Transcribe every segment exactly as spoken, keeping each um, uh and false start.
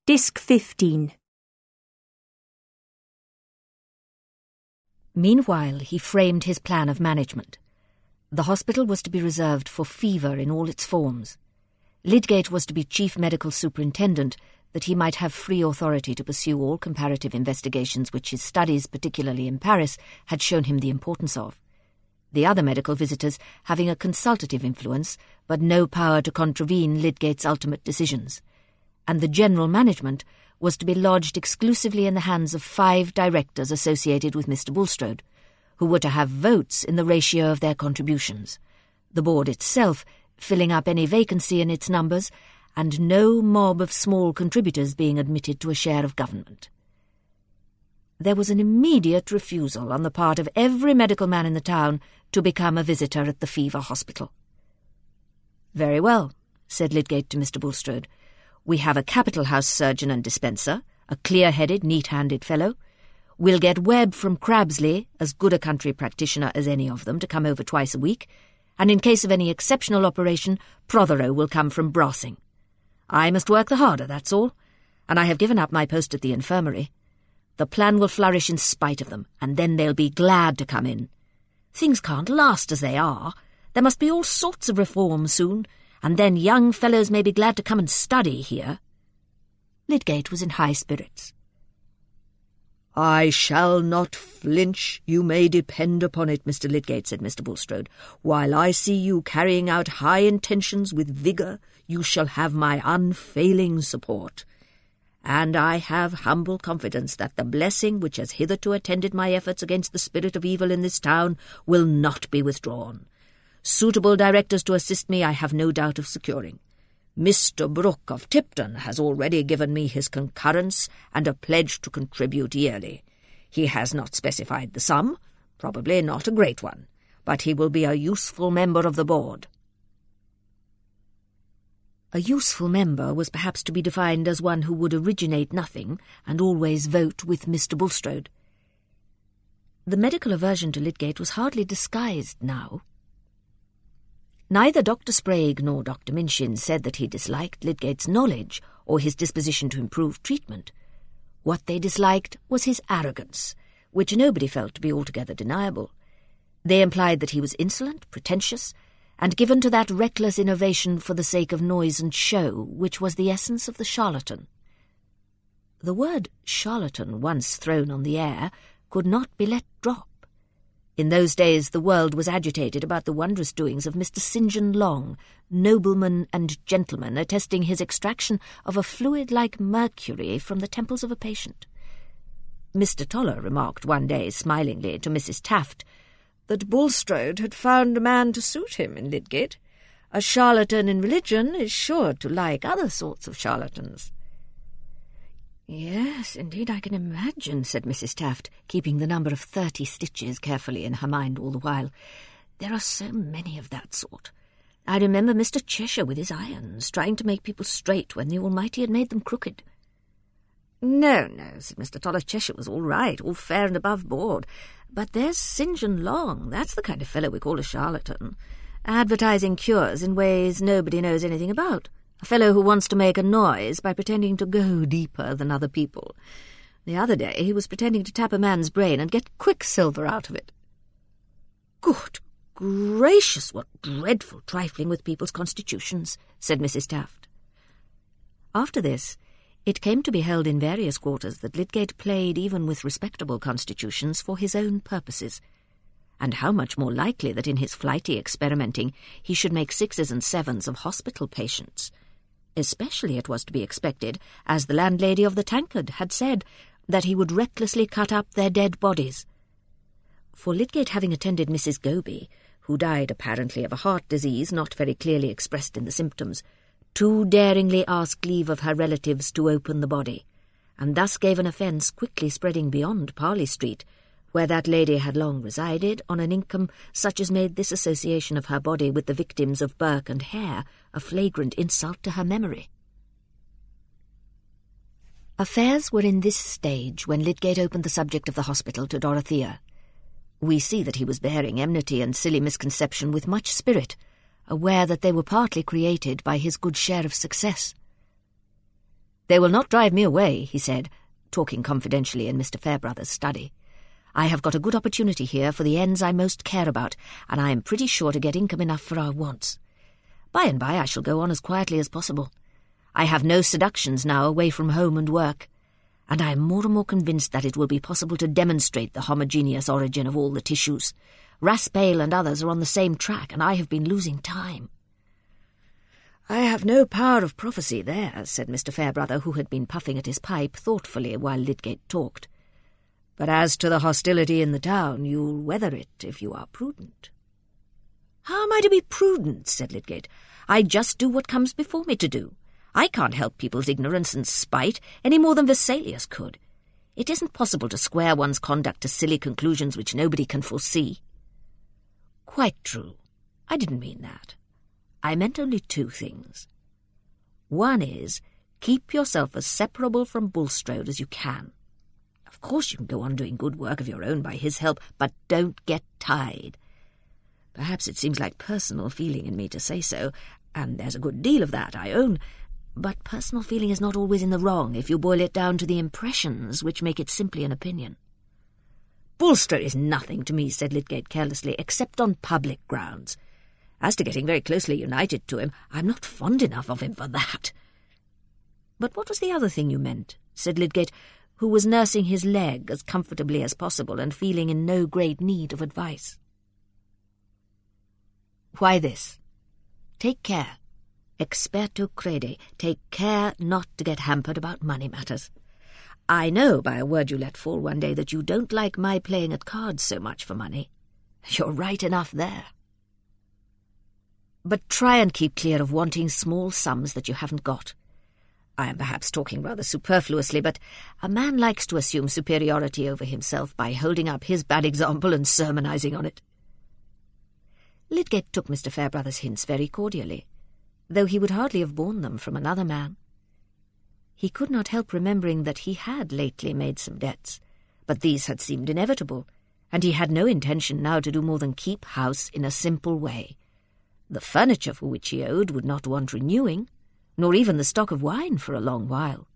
Disc fifteen. Meanwhile, he framed his plan of management. The hospital was to be reserved for fever in all its forms. Lydgate was to be chief medical superintendent, that he might have free authority to pursue all comparative investigations which his studies, particularly in Paris, had shown him the importance of. The other medical visitors having a consultative influence, but no power to contravene Lydgate's ultimate decisions. And the general management was to be lodged exclusively in the hands of five directors associated with Mister Bulstrode, who were to have votes in the ratio of their contributions, the board itself filling up any vacancy in its numbers, and no mob of small contributors being admitted to a share of government. There was an immediate refusal on the part of every medical man in the town to become a visitor at the fever hospital. "Very well," said Lydgate to Mister Bulstrode. "We have a capital house surgeon and dispenser, a clear-headed, neat-handed fellow. We'll get Webb from Crabsley, as good a country practitioner as any of them, to come over twice a week, and in case of any exceptional operation, Prothero will come from Brassing. I must work the harder, that's all, and I have given up my post at the infirmary. The plan will flourish in spite of them, and then they'll be glad to come in. Things can't last as they are. There must be all sorts of reform soon, and then young fellows may be glad to come and study here." Lydgate was in high spirits. "I shall not flinch, you may depend upon it, Mister Lydgate," said Mister Bulstrode. "While I see you carrying out high intentions with vigour, you shall have my unfailing support. And I have humble confidence that the blessing which has hitherto attended my efforts against the spirit of evil in this town will not be withdrawn. Suitable directors to assist me I have no doubt of securing. Mister Brooke of Tipton has already given me his concurrence and a pledge to contribute yearly. He has not specified the sum, probably not a great one, but he will be a useful member of the board." A useful member was perhaps to be defined as one who would originate nothing and always vote with Mister Bulstrode. The medical aversion to Lydgate was hardly disguised now. Neither Doctor Sprague nor Doctor Minchin said that he disliked Lydgate's knowledge or his disposition to improve treatment. What they disliked was his arrogance, which nobody felt to be altogether deniable. They implied that he was insolent, pretentious, and given to that reckless innovation for the sake of noise and show which was the essence of the charlatan. The word charlatan, once thrown on the air, could not be let drop. In those days the world was agitated about the wondrous doings of Mister Saint John Long, nobleman and gentleman, attesting his extraction of a fluid like mercury from the temples of a patient. Mister Toller remarked one day smilingly to Missus Taft that Bulstrode had found a man to suit him in Lydgate. A charlatan in religion is sure to like other sorts of charlatans. "Yes, indeed, I can imagine," said Missus Taft, keeping the number of thirty stitches carefully in her mind all the while. "There are so many of that sort. I remember Mister Cheshire with his irons, trying to make people straight when the Almighty had made them crooked." "No, no," said Mister Toller, "Cheshire was all right, all fair and above board. But there's Saint John Long, that's the kind of fellow we call a charlatan, advertising cures in ways nobody knows anything about. A fellow who wants to make a noise by pretending to go deeper than other people. The other day he was pretending to tap a man's brain and get quicksilver out of it." "Good gracious, what dreadful trifling with people's constitutions," said Missus Taft. After this, it came to be held in various quarters that Lydgate played even with respectable constitutions for his own purposes, and how much more likely that in his flighty experimenting he should make sixes and sevens of hospital patients. Especially it was to be expected, as the landlady of the Tankard had said, that he would recklessly cut up their dead bodies. For Lydgate having attended Missus Goby, who died apparently of a heart disease not very clearly expressed in the symptoms, too daringly asked leave of her relatives to open the body, and thus gave an offence quickly spreading beyond Parley Street, where that lady had long resided, on an income such as made this association of her body with the victims of Burke and Hare a flagrant insult to her memory. Affairs were in this stage when Lydgate opened the subject of the hospital to Dorothea. We see that he was bearing enmity and silly misconception with much spirit, aware that they were partly created by his good share of success. "They will not drive me away," he said, talking confidentially in Mister Fairbrother's study. "I have got a good opportunity here for the ends I most care about, and I am pretty sure to get income enough for our wants. By and by I shall go on as quietly as possible. I have no seductions now away from home and work, and I am more and more convinced that it will be possible to demonstrate the homogeneous origin of all the tissues. Raspail and others are on the same track, and I have been losing time." "I have no power of prophecy there," said Mister Fairbrother, who had been puffing at his pipe thoughtfully while Lydgate talked. "But as to the hostility in the town, you'll weather it if you are prudent." "How am I to be prudent?" said Lydgate. "I just do what comes before me to do. I can't help people's ignorance and spite any more than Vesalius could. It isn't possible to square one's conduct to silly conclusions which nobody can foresee." "Quite true. I didn't mean that. I meant only two things. One is, keep yourself as separable from Bulstrode as you can. Of course you can go on doing good work of your own by his help, but don't get tied. Perhaps it seems like personal feeling in me to say so, and there's a good deal of that, I own, but personal feeling is not always in the wrong if you boil it down to the impressions which make it simply an opinion." "Bulstrode is nothing to me," said Lydgate carelessly, "except on public grounds. As to getting very closely united to him, I'm not fond enough of him for that." "But what was the other thing you meant?" said Lydgate, who was nursing his leg as comfortably as possible and feeling in no great need of advice. "Why this. Take care. Experto crede. Take care not to get hampered about money matters. I know by a word you let fall one day that you don't like my playing at cards so much for money. You're right enough there. But try and keep clear of wanting small sums that you haven't got. I am perhaps talking rather superfluously, but a man likes to assume superiority over himself by holding up his bad example and sermonizing on it." Lydgate took Mister Fairbrother's hints very cordially, though he would hardly have borne them from another man. He could not help remembering that he had lately made some debts, but these had seemed inevitable, and he had no intention now to do more than keep house in a simple way. The furniture for which he owed would not want renewing, nor even the stock of wine for a long while.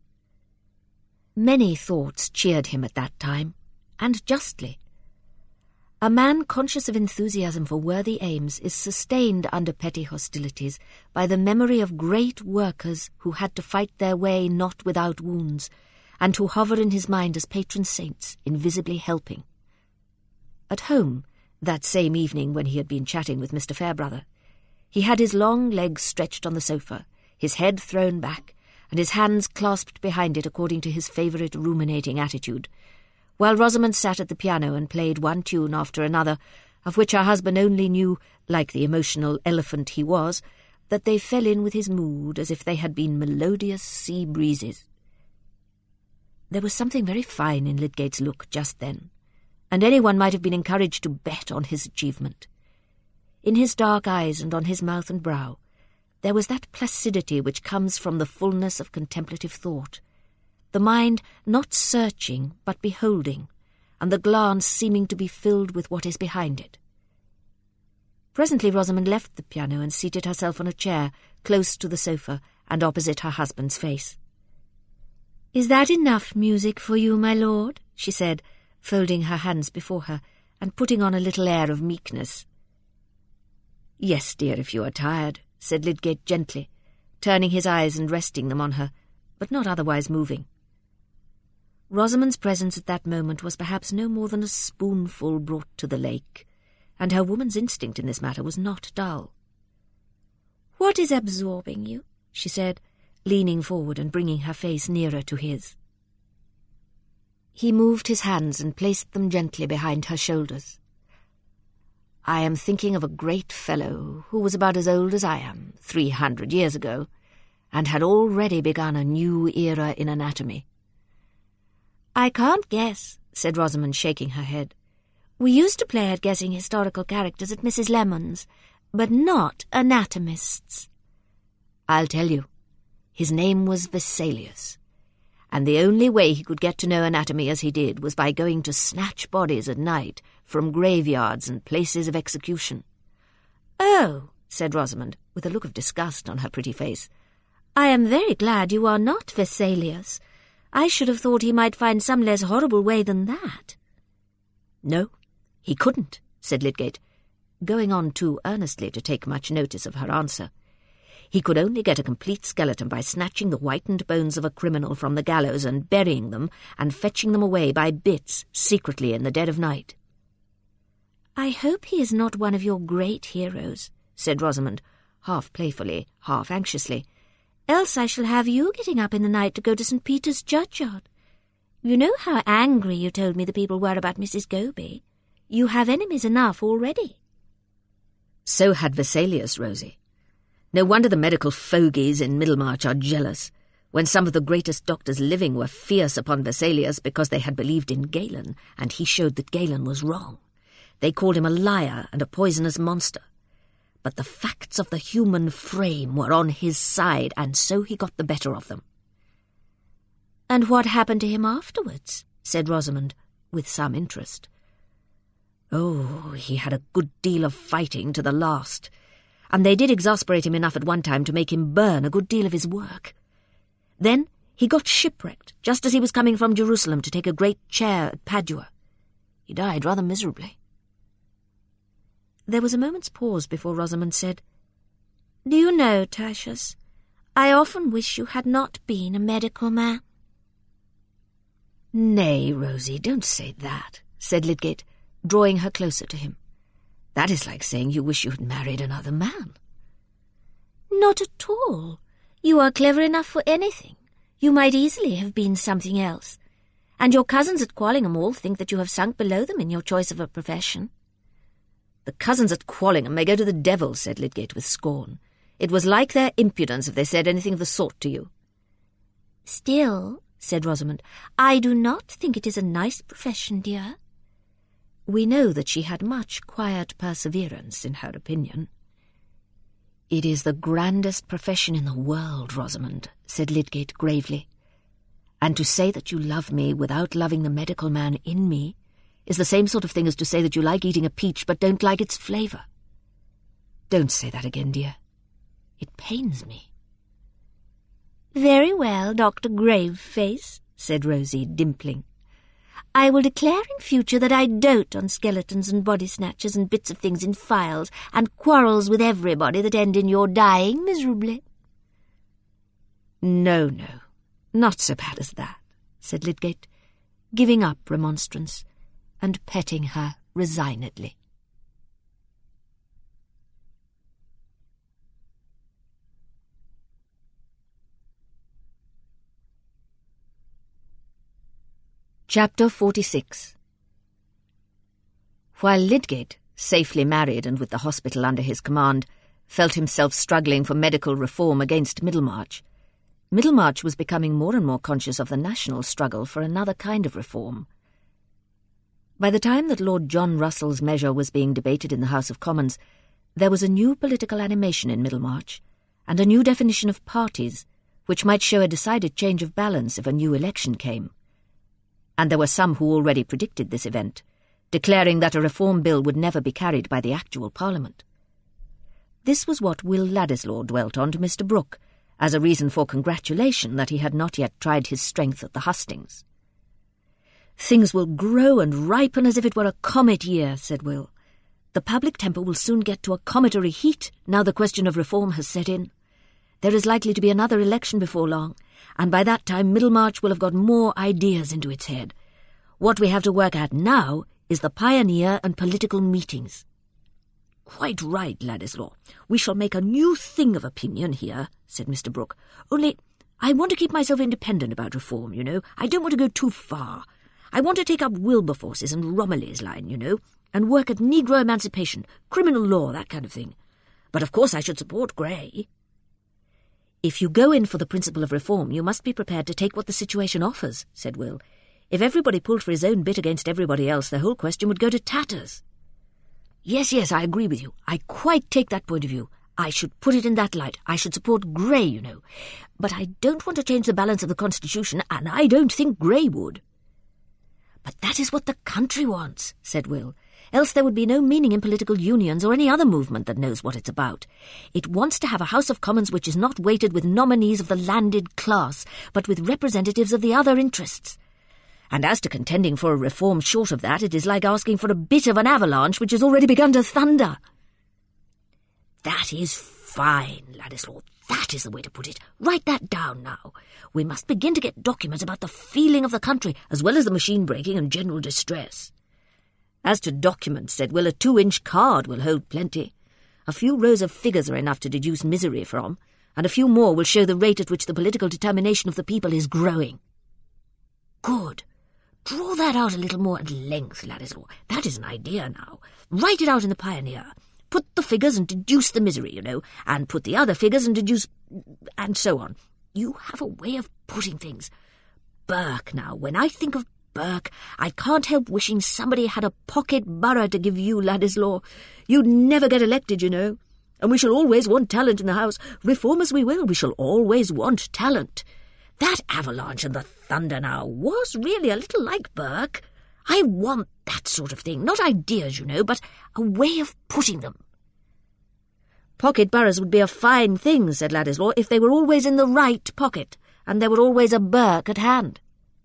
Many thoughts cheered him at that time, and justly. A man conscious of enthusiasm for worthy aims is sustained under petty hostilities by the memory of great workers who had to fight their way not without wounds, and who hover in his mind as patron saints, invisibly helping. At home, that same evening when he had been chatting with Mister Fairbrother, he had his long legs stretched on the sofa, his head thrown back, and his hands clasped behind it according to his favourite ruminating attitude, while Rosamond sat at the piano and played one tune after another, of which her husband only knew, like the emotional elephant he was, that they fell in with his mood as if they had been melodious sea breezes. There was something very fine in Lydgate's look just then, and anyone might have been encouraged to bet on his achievement. In his dark eyes and on his mouth and brow, there was that placidity which comes from the fullness of contemplative thought, the mind not searching but beholding, and the glance seeming to be filled with what is behind it. Presently Rosamond left the piano and seated herself on a chair close to the sofa and opposite her husband's face. "Is that enough music for you, my lord?" she said, folding her hands before her and putting on a little air of meekness. "Yes, dear, if you are tired," said Lydgate gently, turning his eyes and resting them on her, but not otherwise moving. Rosamond's presence at that moment was perhaps no more than a spoonful brought to the lake, and her woman's instinct in this matter was not dull. "What is absorbing you?" she said, leaning forward and bringing her face nearer to his. He moved his hands and placed them gently behind her shoulders. "I am thinking of a great fellow who was about as old as I am, three hundred years ago, and had already begun a new era in anatomy." "I can't guess," said Rosamond, shaking her head. "We used to play at guessing historical characters at Missus Lemon's, but not anatomists." "I'll tell you. His name was Vesalius, and the only way he could get to know anatomy as he did was by going to snatch bodies at night from graveyards and places of execution." "Oh," said Rosamond, with a look of disgust on her pretty face, I am very glad you are not Vesalius. I should have thought he might find some less horrible way than that. No, he couldn't, said Lydgate, going on too earnestly to take much notice of her answer. He could only get a complete skeleton by snatching the whitened bones of a criminal from the gallows and burying them and fetching them away by bits secretly in the dead of night. I hope he is not one of your great heroes, said Rosamond, half playfully, half anxiously. Else I shall have you getting up in the night to go to Saint Peter's churchyard. You know how angry you told me the people were about Missus Goby. You have enemies enough already. So had Vesalius, Rosie. No wonder the medical fogies in Middlemarch are jealous, when some of the greatest doctors living were fierce upon Vesalius because they had believed in Galen, and he showed that Galen was wrong. They called him a liar and a poisonous monster. But the facts of the human frame were on his side, and so he got the better of them. And what happened to him afterwards? Said Rosamond, with some interest. Oh, he had a good deal of fighting to the last, and they did exasperate him enough at one time to make him burn a good deal of his work. Then he got shipwrecked, just as he was coming from Jerusalem to take a great chair at Padua. He died rather miserably. There was a moment's pause before Rosamond said, Do you know, Tertius, I often wish you had not been a medical man. Nay, Rosie, don't say that, said Lydgate, drawing her closer to him. That is like saying you wish you had married another man. Not at all. You are clever enough for anything. You might easily have been something else. And your cousins at Quallingham all think that you have sunk below them in your choice of a profession. The cousins at Quallingham may go to the devil, said Lydgate with scorn. It was like their impudence if they said anything of the sort to you. Still, said Rosamond, I do not think it is a nice profession, dear. We know that she had much quiet perseverance in her opinion. It is the grandest profession in the world, Rosamond, said Lydgate gravely. And to say that you love me without loving the medical man in me is the same sort of thing as to say that you like eating a peach but don't like its flavour. Don't say that again, dear. It pains me. Very well, Doctor Graveface, said Rosie, dimpling. I will declare in future that I dote on skeletons and body snatchers and bits of things in files and quarrels with everybody that end in your dying miserably. No, no, not so bad as that, said Lydgate, giving up remonstrance and petting her resignedly. Chapter forty-six. While Lydgate, safely married and with the hospital under his command, felt himself struggling for medical reform against Middlemarch, Middlemarch was becoming more and more conscious of the national struggle for another kind of reform. By the time that Lord John Russell's measure was being debated in the House of Commons, there was a new political animation in Middlemarch, and a new definition of parties, which might show a decided change of balance if a new election came. And there were some who already predicted this event, declaring that a reform bill would never be carried by the actual Parliament. This was what Will Ladislaw dwelt on to Mister Brooke, as a reason for congratulation that he had not yet tried his strength at the hustings. "Things will grow and ripen as if it were a comet year," said Will. "The public temper will soon get to a cometary heat now the question of reform has set in. There is likely to be another election before long, and by that time Middlemarch will have got more ideas into its head. What we have to work at now is the pioneer and political meetings." "Quite right, Ladislaw. We shall make a new thing of opinion here," said Mister Brooke. "Only I want to keep myself independent about reform, you know. I don't want to go too far. I want to take up Wilberforce's and Romilly's line, you know, and work at Negro emancipation, criminal law, that kind of thing. But of course I should support Grey." "If you go in for the principle of reform, you must be prepared to take what the situation offers," said Will. "If everybody pulled for his own bit against everybody else, the whole question would go to tatters." "Yes, yes, I agree with you. I quite take that point of view. I should put it in that light. I should support Grey, you know. But I don't want to change the balance of the Constitution, and I don't think Grey would." "But that is what the country wants," said Will. else there would be no meaning in political unions or any other movement that knows what it's about. It wants to have a House of Commons which is not weighted with nominees of the landed class, but with representatives of the other interests. And as to contending for a reform short of that, it is like asking for a bit of an avalanche which has already begun to thunder. That is fine, Ladislaw. That is the way to put it. Write that down now. We must begin to get documents about the feeling of the country, as well as the machine breaking and general distress. As to documents, said Will, a two-inch card will hold plenty. A few rows of figures are enough to deduce misery from, and a few more will show the rate at which the political determination of the people is growing. Good. Draw that out a little more at length, Ladislaw. That is an idea now. Write it out in the Pioneer. Put the figures and deduce the misery, you know, and put the other figures and deduce... and so on. You have a way of putting things. Burke, now, when I think of Burke, I can't help wishing somebody had a pocket borough to give you, Ladislaw. You'd never get elected, you know. And we shall always want talent in the House. Reform as we will, we shall always want talent. That avalanche and the thunder now was really a little like Burke. I want that sort of thing, not ideas, you know, but a way of putting them. Pocket boroughs would be a fine thing, said Ladislaw, if they were always in the right pocket, and there were always a Burke at hand.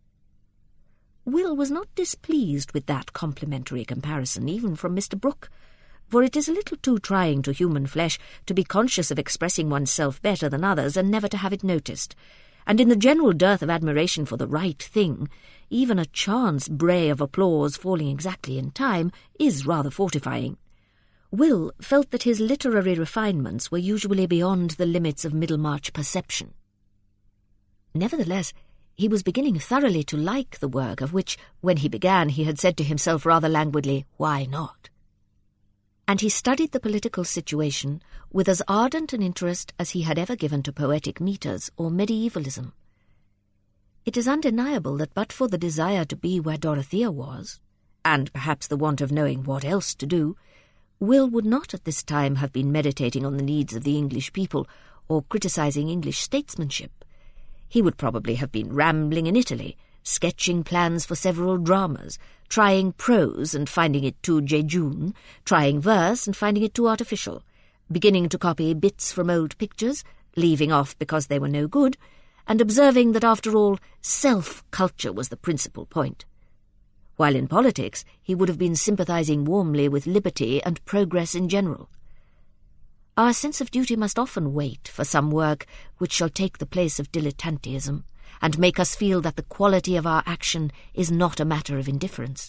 Will was not displeased with that complimentary comparison, even from Mister Brooke, for it is a little too trying to human flesh to be conscious of expressing oneself better than others and never to have it noticed, and in the general dearth of admiration for the right thing, even a chance bray of applause falling exactly in time is rather fortifying. Will felt that his literary refinements were usually beyond the limits of Middlemarch perception. Nevertheless, he was beginning thoroughly to like the work of which, when he began, he had said to himself rather languidly, "Why not?" And he studied the political situation with as ardent an interest as he had ever given to poetic metres or medievalism. It is undeniable that but for the desire to be where Dorothea was, and perhaps the want of knowing what else to do, Will would not at this time have been meditating on the needs of the English people or criticising English statesmanship. He would probably have been rambling in Italy, sketching plans for several dramas, trying prose and finding it too jejune, trying verse and finding it too artificial, beginning to copy bits from old pictures, leaving off because they were no good, and observing that, after all, self-culture was the principal point. While in politics, he would have been sympathising warmly with liberty and progress in general. Our sense of duty must often wait for some work which shall take the place of dilettanteism, and make us feel that the quality of our action is not a matter of indifference.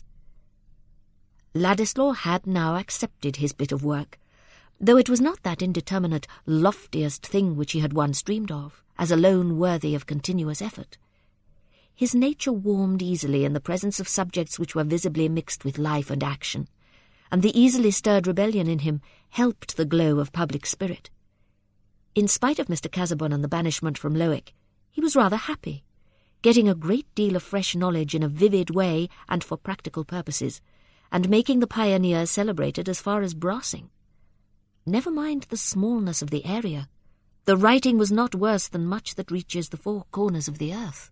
Ladislaw had now accepted his bit of work, though it was not that indeterminate, loftiest thing which he had once dreamed of, as alone worthy of continuous effort. His nature warmed easily in the presence of subjects which were visibly mixed with life and action, and the easily stirred rebellion in him helped the glow of public spirit. In spite of Mister Casaubon and the banishment from Lowick, he was rather happy, getting a great deal of fresh knowledge in a vivid way and for practical purposes, and making the Pioneer celebrated as far as Brassing. Never mind the smallness of the area. The writing was not worse than much that reaches the four corners of the earth.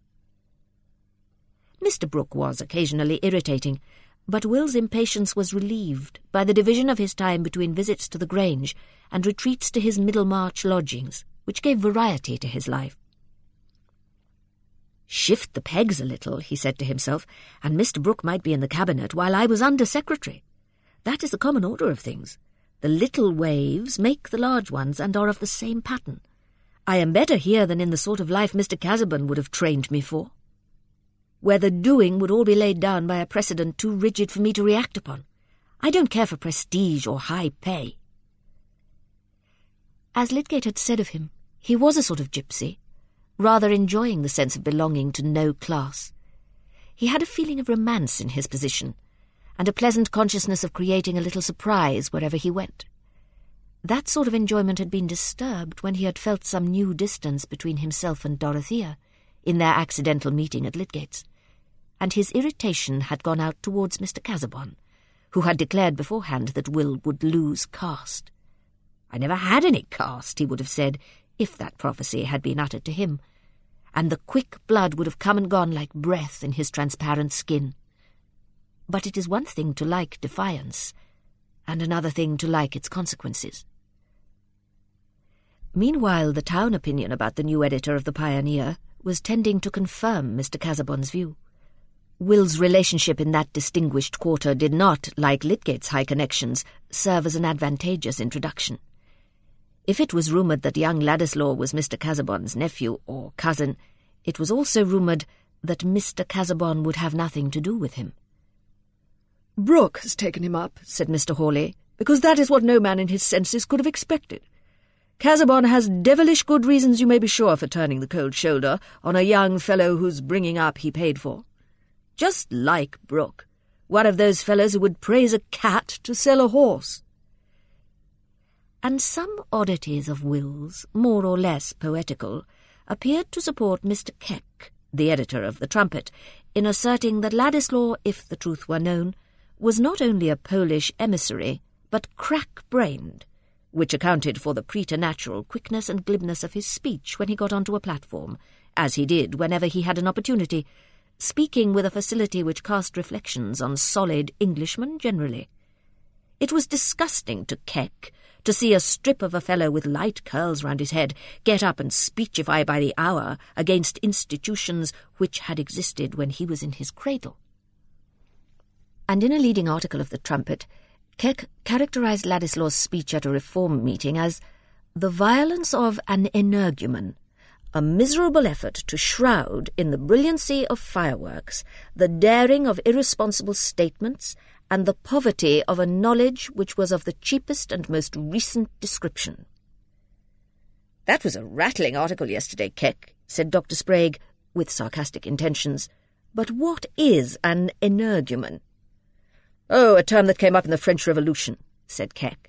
Mister Brooke was occasionally irritating, but Will's impatience was relieved by the division of his time between visits to the Grange and retreats to his Middlemarch lodgings, which gave variety to his life. Shift the pegs a little, he said to himself, and Mister Brooke might be in the cabinet while I was under-secretary. That is the common order of things. The little waves make the large ones and are of the same pattern. I am better here than in the sort of life Mister Casaubon would have trained me for, where the doing would all be laid down by a precedent too rigid for me to react upon. I don't care for prestige or high pay. As Lydgate had said of him, he was a sort of gypsy, rather enjoying the sense of belonging to no class. He had a feeling of romance in his position, and a pleasant consciousness of creating a little surprise wherever he went. That sort of enjoyment had been disturbed when he had felt some new distance between himself and Dorothea in their accidental meeting at Lydgate's, and his irritation had gone out towards Mister Casaubon, who had declared beforehand that Will would lose caste. I never had any caste, he would have said, if that prophecy had been uttered to him, and the quick blood would have come and gone like breath in his transparent skin. But it is one thing to like defiance, and another thing to like its consequences. Meanwhile, the town opinion about the new editor of the Pioneer was tending to confirm Mister Casaubon's view. Will's relationship in that distinguished quarter did not, like Lydgate's high connections, serve as an advantageous introduction. If it was rumoured that young Ladislaw was Mister Casaubon's nephew or cousin, it was also rumoured that Mister Casaubon would have nothing to do with him. "Brooke has taken him up," said Mister Hawley, "because that is what no man in his senses could have expected. Casaubon has devilish good reasons, you may be sure, for turning the cold shoulder on a young fellow whose bringing up he paid for. Just like Brooke, one of those fellows who would praise a cat to sell a horse." And some oddities of Will's, more or less poetical, appeared to support Mister Keck, the editor of the Trumpet, in asserting that Ladislaw, if the truth were known, was not only a Polish emissary, but crack-brained, which accounted for the preternatural quickness and glibness of his speech when he got onto a platform, as he did whenever he had an opportunity, speaking with a facility which cast reflections on solid Englishmen generally. It was disgusting to Keck to see a strip of a fellow with light curls round his head get up and speechify by the hour against institutions which had existed when he was in his cradle. And in a leading article of the Trumpet, Keck characterized Ladislaw's speech at a reform meeting as the violence of an energumen, a miserable effort to shroud in the brilliancy of fireworks the daring of irresponsible statements and the poverty of a knowledge which was of the cheapest and most recent description. "That was a rattling article yesterday, Keck," said Doctor Sprague, with sarcastic intentions. "But what is an energumen?" "Oh, a term that came up in the French Revolution," said Keck.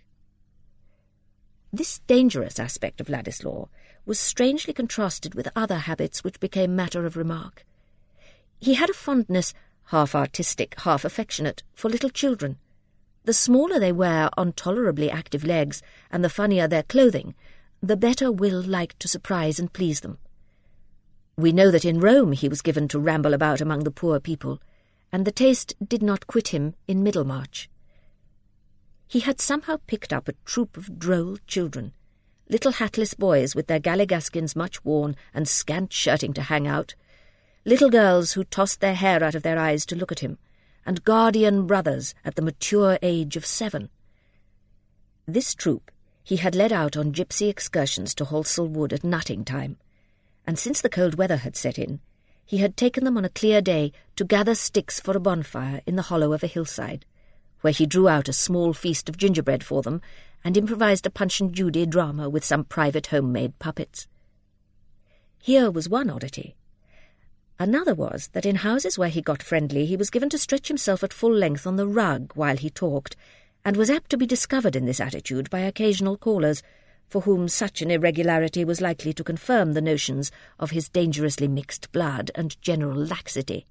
This dangerous aspect of Ladislaw was strangely contrasted with other habits which became matter of remark. He had a fondness, half artistic, half affectionate, for little children. The smaller they were on tolerably active legs, and the funnier their clothing, the better Will liked to surprise and please them. We know that in Rome he was given to ramble about among the poor people, and the taste did not quit him in Middlemarch. He had somehow picked up a troop of droll children, little hatless boys with their galligaskins much worn and scant shirting to hang out, little girls who tossed their hair out of their eyes to look at him, and guardian brothers at the mature age of seven. This troop he had led out on gypsy excursions to Halsell Wood at nutting time, and since the cold weather had set in, he had taken them on a clear day to gather sticks for a bonfire in the hollow of a hillside, where he drew out a small feast of gingerbread for them and improvised a Punch and Judy drama with some private home-made puppets. Here was one oddity. Another was that in houses where he got friendly he was given to stretch himself at full length on the rug while he talked, and was apt to be discovered in this attitude by occasional callers, for whom such an irregularity was likely to confirm the notions of his dangerously mixed blood and general laxity.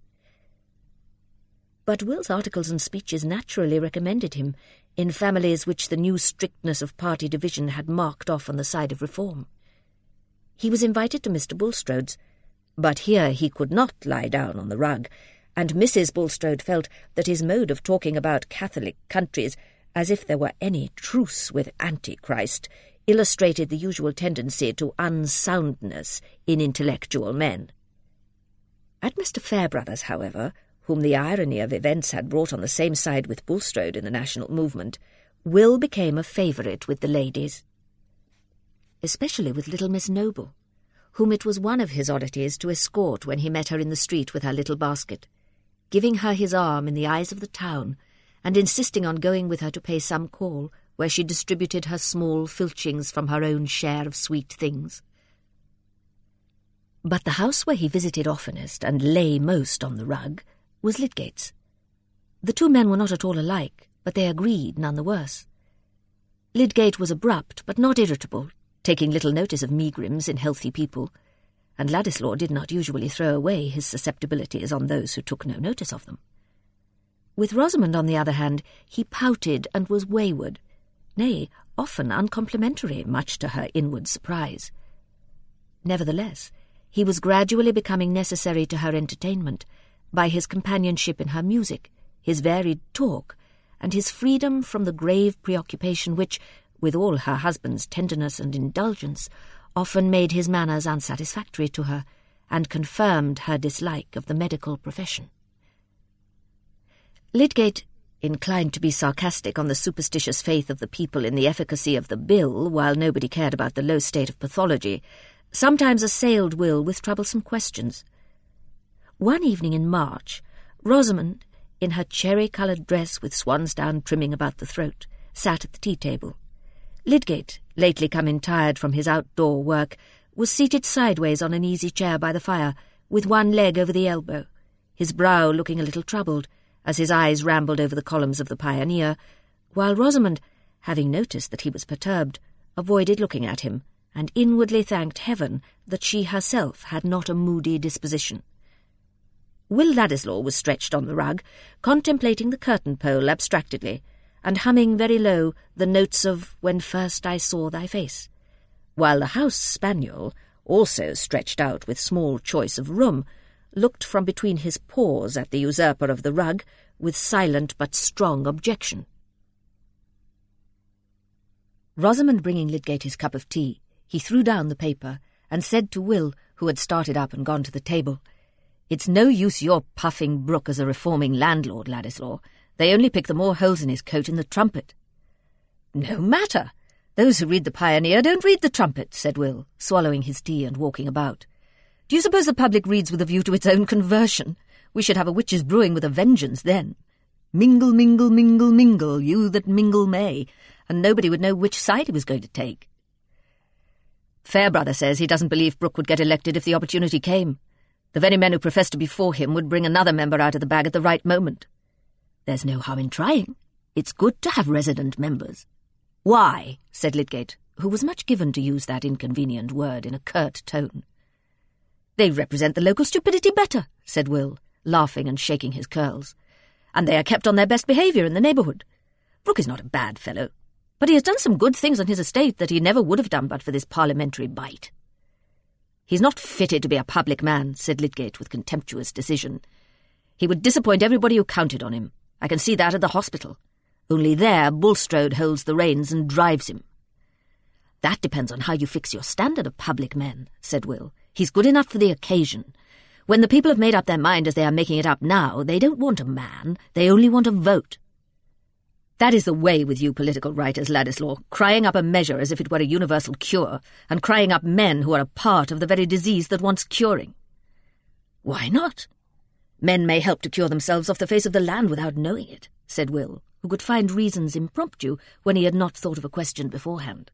But Will's articles and speeches naturally recommended him in families which the new strictness of party division had marked off on the side of reform. He was invited to Mister Bulstrode's, but here he could not lie down on the rug, and Missus Bulstrode felt that his mode of talking about Catholic countries, as if there were any truce with Antichrist, illustrated the usual tendency to unsoundness in intellectual men. At Mister Fairbrother's, however, whom the irony of events had brought on the same side with Bulstrode in the national movement, Will became a favourite with the ladies, especially with little Miss Noble, whom it was one of his oddities to escort when he met her in the street with her little basket, giving her his arm in the eyes of the town, and insisting on going with her to pay some call, where she distributed her small filchings from her own share of sweet things. But the house where he visited oftenest and lay most on the rug was Lydgate's. The two men were not at all alike, but they agreed none the worse. Lydgate was abrupt, but not irritable, taking little notice of megrims in healthy people, and Ladislaw did not usually throw away his susceptibilities on those who took no notice of them. With Rosamond, on the other hand, he pouted and was wayward, nay, often uncomplimentary, much to her inward surprise. Nevertheless, he was gradually becoming necessary to her entertainment by his companionship in her music, his varied talk, and his freedom from the grave preoccupation which, with all her husband's tenderness and indulgence, often made his manners unsatisfactory to her, and confirmed her dislike of the medical profession. Lydgate, inclined to be sarcastic on the superstitious faith of the people in the efficacy of the bill, while nobody cared about the low state of pathology, sometimes assailed Will with troublesome questions. One evening in March, Rosamond, in her cherry-coloured dress with swansdown trimming about the throat, sat at the tea-table. Lydgate, lately come in tired from his outdoor work, was seated sideways on an easy chair by the fire, with one leg over the elbow, his brow looking a little troubled, as his eyes rambled over the columns of the Pioneer, while Rosamond, having noticed that he was perturbed, avoided looking at him, and inwardly thanked heaven that she herself had not a moody disposition. Will Ladislaw was stretched on the rug, contemplating the curtain-pole abstractedly, and humming very low the notes of When First I Saw Thy Face, while the house spaniel, also stretched out with small choice of room, looked from between his paws at the usurper of the rug with silent but strong objection. Rosamond bringing Lydgate his cup of tea, he threw down the paper and said to Will, who had started up and gone to the table, "It's no use your puffing Brooke as a reforming landlord, Ladislaw. They only pick the more holes in his coat in the Trumpet." "No matter. Those who read the Pioneer don't read the Trumpet," said Will, swallowing his tea and walking about. "Do you suppose the public reads with a view to its own conversion? We should have a witches' brewing with a vengeance then. Mingle, mingle, mingle, mingle, you that mingle may, and nobody would know which side he was going to take." "Fairbrother says he doesn't believe Brooke would get elected if the opportunity came. The very men who profess to be for him would bring another member out of the bag at the right moment." "There's no harm in trying. It's good to have resident members." "Why?" said Lydgate, who was much given to use that inconvenient word in a curt tone. "They represent the local stupidity better," said Will, laughing and shaking his curls. "And they are kept on their best behaviour in the neighbourhood. Brooke is not a bad fellow, but he has done some good things on his estate that he never would have done but for this parliamentary bite." "He's not fitted to be a public man," said Lydgate with contemptuous decision. "He would disappoint everybody who counted on him. I can see that at the hospital. Only there Bulstrode holds the reins and drives him." "That depends on how you fix your standard of public men," said Will. "He's good enough for the occasion. When the people have made up their mind as they are making it up now, they don't want a man, they only want a vote." "That is the way with you political writers, Ladislaw, crying up a measure as if it were a universal cure, and crying up men who are a part of the very disease that wants curing." "Why not? Men may help to cure themselves off the face of the land without knowing it," said Will, who could find reasons impromptu when he had not thought of a question beforehand.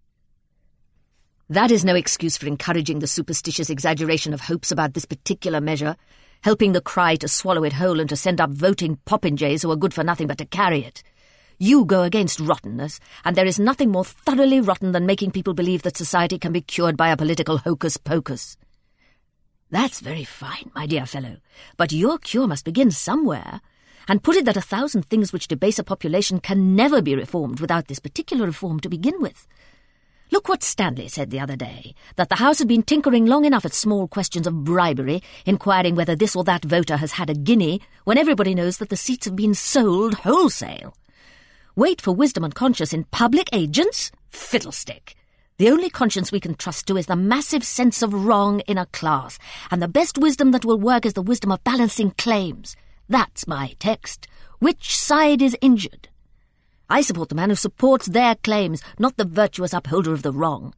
"That is no excuse for encouraging the superstitious exaggeration of hopes about this particular measure, helping the cry to swallow it whole and to send up voting popinjays who are good for nothing but to carry it. You go against rottenness, and there is nothing more thoroughly rotten than making people believe that society can be cured by a political hocus-pocus." "That's very fine, my dear fellow, but your cure must begin somewhere, and put it that a thousand things which debase a population can never be reformed without this particular reform to begin with. Look what Stanley said the other day, that the House had been tinkering long enough at small questions of bribery, inquiring whether this or that voter has had a guinea, when everybody knows that the seats have been sold wholesale. Wait for wisdom and conscience in public agents? Fiddlestick! The only conscience we can trust to is the massive sense of wrong in a class, and the best wisdom that will work is the wisdom of balancing claims. That's my text. Which side is injured? I support the man who supports their claims, not the virtuous upholder of the wrong."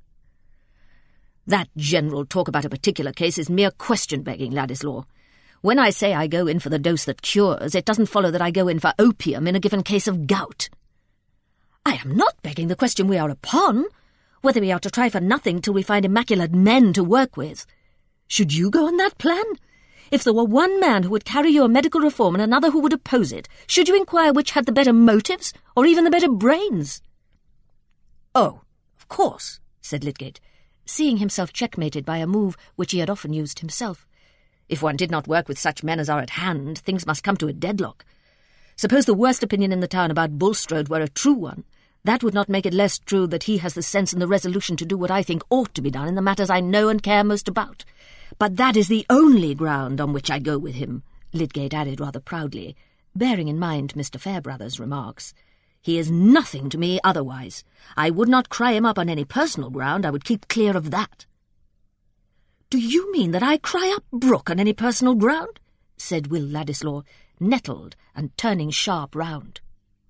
"That general talk about a particular case is mere question-begging, Ladislaw. When I say I go in for the dose that cures, it doesn't follow that I go in for opium in a given case of gout." "I am not begging the question we are upon, whether we are to try for nothing till we find immaculate men to work with. Should you go on that plan? If there were one man who would carry your medical reform and another who would oppose it, should you inquire which had the better motives, or even the better brains?" "Oh, of course," said Lydgate, seeing himself checkmated by a move which he had often used himself. "If one did not work with such men as are at hand, things must come to a deadlock. Suppose the worst opinion in the town about Bulstrode were a true one. That would not make it less true that he has the sense and the resolution to do what I think ought to be done in the matters I know and care most about. But that is the only ground on which I go with him," Lydgate added rather proudly, bearing in mind Mister Fairbrother's remarks. "He is nothing to me otherwise. I would not cry him up on any personal ground. I would keep clear of that." "Do you mean that I cry up Brooke on any personal ground?" said Will Ladislaw, nettled and turning sharp round.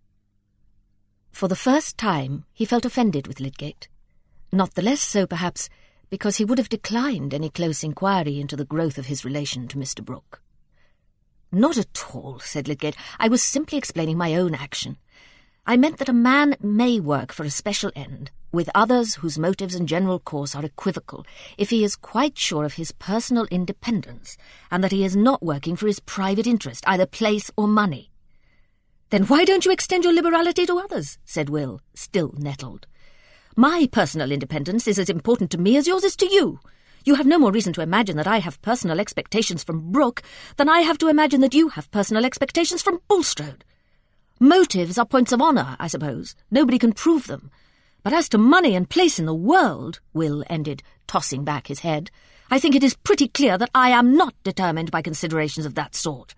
For the first time he felt offended with Lydgate, not the less so, perhaps, because he would have declined any close inquiry into the growth of his relation to Mister Brooke. "Not at all," said Lydgate. "I was simply explaining my own action. I meant that a man may work for a special end, with others whose motives and general course are equivocal, if he is quite sure of his personal independence, and that he is not working for his private interest, either place or money." "Then why don't you extend your liberality to others?" said Will, still nettled. "My personal independence is as important to me as yours is to you. You have no more reason to imagine that I have personal expectations from Brooke than I have to imagine that you have personal expectations from Bulstrode. Motives are points of honour, I suppose. Nobody can prove them. But as to money and place in the world," Will ended, tossing back his head, "I think it is pretty clear that I am not determined by considerations of that sort."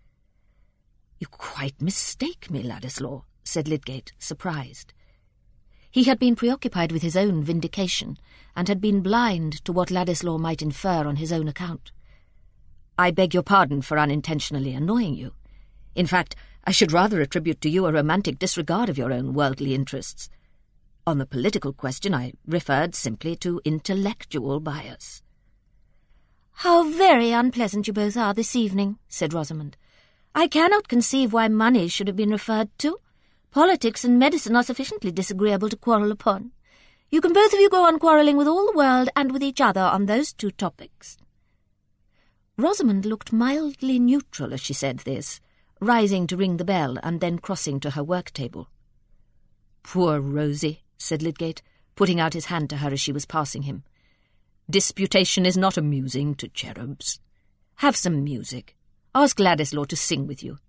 "You quite mistake me, Ladislaw," said Lydgate, surprised. He had been preoccupied with his own vindication, and had been blind to what Ladislaw might infer on his own account. "I beg your pardon for unintentionally annoying you. In fact, I should rather attribute to you a romantic disregard of your own worldly interests. On the political question I referred simply to intellectual bias." "How very unpleasant you both are this evening," said Rosamond. "I cannot conceive why money should have been referred to. Politics and medicine are sufficiently disagreeable to quarrel upon. You can both of you go on quarrelling with all the world and with each other on those two topics." Rosamond looked mildly neutral as she said this, rising to ring the bell and then crossing to her work-table. "Poor Rosie," said Lydgate, putting out his hand to her as she was passing him. "Disputation is not amusing to cherubs. Have some music. Ask Ladislaw to sing with you."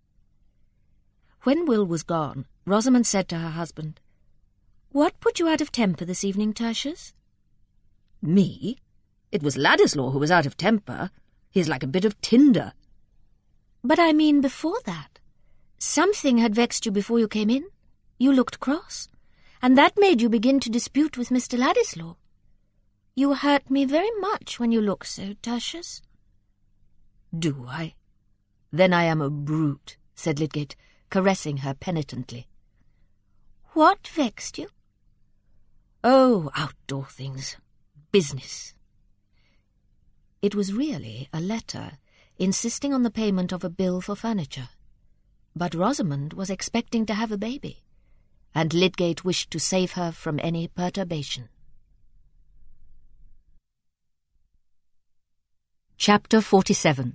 When Will was gone, Rosamond said to her husband, "What put you out of temper this evening, Tertius?" "Me? It was Ladislaw who was out of temper. He is like a bit of tinder." "But I mean before that. Something had vexed you before you came in. You looked cross, and that made you begin to dispute with Mister Ladislaw. You hurt me very much when you look so, Tertius." "Do I? Then I am a brute," said Lydgate, caressing her penitently. "What vexed you?" "Oh, outdoor things. Business." It was really a letter insisting on the payment of a bill for furniture. But Rosamond was expecting to have a baby, and Lydgate wished to save her from any perturbation. Chapter forty-seven.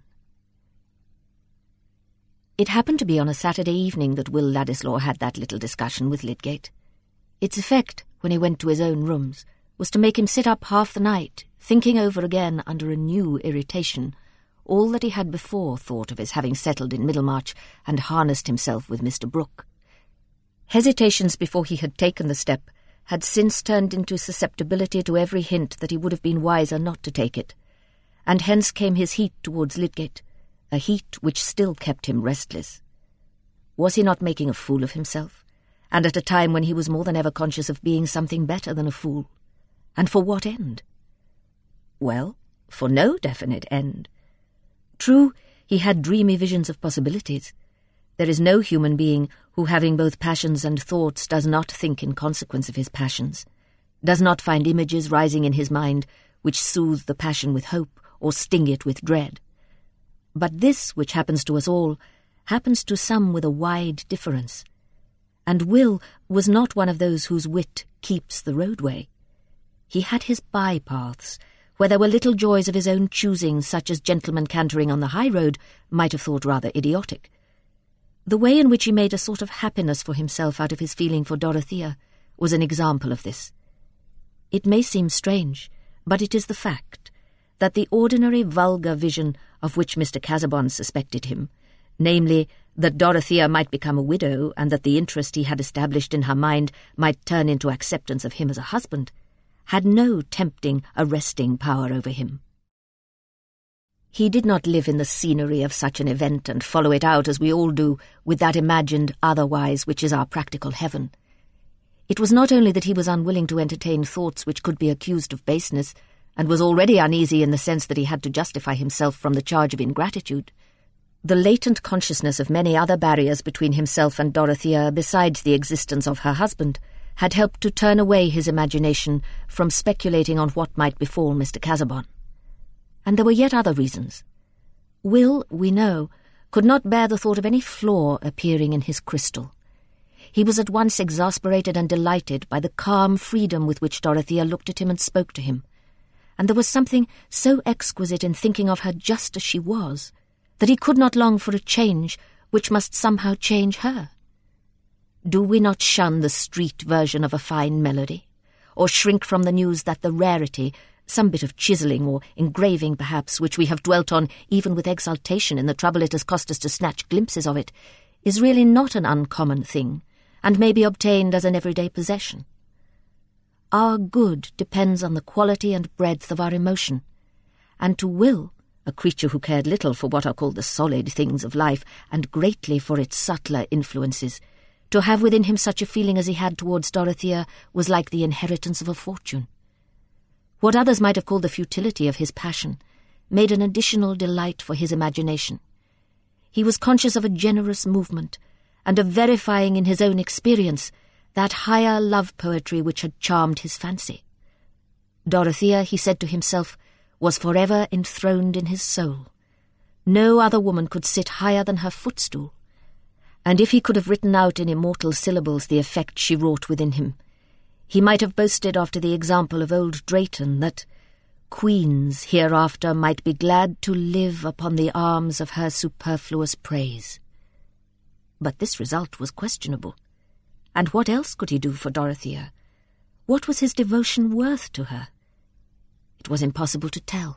It happened to be on a Saturday evening that Will Ladislaw had that little discussion with Lydgate. Its effect, when he went to his own rooms, was to make him sit up half the night, thinking over again under a new irritation all that he had before thought of his having settled in Middlemarch and harnessed himself with Mister Brooke. Hesitations before he had taken the step had since turned into susceptibility to every hint that he would have been wiser not to take it, and hence came his heat towards Lydgate, a heat which still kept him restless. Was he not making a fool of himself, and at a time when he was more than ever conscious of being something better than a fool? And for what end? Well, for no definite end. True, he had dreamy visions of possibilities. There is no human being who, having both passions and thoughts, does not think in consequence of his passions, does not find images rising in his mind which soothe the passion with hope or sting it with dread. But this, which happens to us all, happens to some with a wide difference. And Will was not one of those whose wit keeps the roadway. He had his bypaths, where there were little joys of his own choosing, such as gentlemen cantering on the high road might have thought rather idiotic. The way in which he made a sort of happiness for himself out of his feeling for Dorothea was an example of this. It may seem strange, but it is the fact that the ordinary vulgar vision of which Mister Casaubon suspected him, namely, that Dorothea might become a widow and that the interest he had established in her mind might turn into acceptance of him as a husband, had no tempting, arresting power over him. He did not live in the scenery of such an event and follow it out as we all do with that imagined otherwise which is our practical heaven. It was not only that he was unwilling to entertain thoughts which could be accused of baseness, and was already uneasy in the sense that he had to justify himself from the charge of ingratitude. The latent consciousness of many other barriers between himself and Dorothea, besides the existence of her husband, had helped to turn away his imagination from speculating on what might befall Mister Casaubon. And there were yet other reasons. Will, we know, could not bear the thought of any flaw appearing in his crystal. He was at once exasperated and delighted by the calm freedom with which Dorothea looked at him and spoke to him, and there was something so exquisite in thinking of her just as she was, that he could not long for a change which must somehow change her. Do we not shun the street version of a fine melody, or shrink from the news that the rarity, some bit of chiselling or engraving perhaps, which we have dwelt on even with exultation in the trouble it has cost us to snatch glimpses of it, is really not an uncommon thing, and may be obtained as an everyday possession? Our good depends on the quality and breadth of our emotion, and to Will, a creature who cared little for what are called the solid things of life, and greatly for its subtler influences, to have within him such a feeling as he had towards Dorothea was like the inheritance of a fortune. What others might have called the futility of his passion made an additional delight for his imagination. He was conscious of a generous movement, and of verifying in his own experience that higher love poetry which had charmed his fancy. Dorothea, he said to himself, was forever enthroned in his soul. No other woman could sit higher than her footstool, and if he could have written out in immortal syllables the effect she wrought within him, he might have boasted after the example of old Drayton that queens hereafter might be glad to live upon the arms of her superfluous praise. But this result was questionable. And what else could he do for Dorothea? What was his devotion worth to her? It was impossible to tell.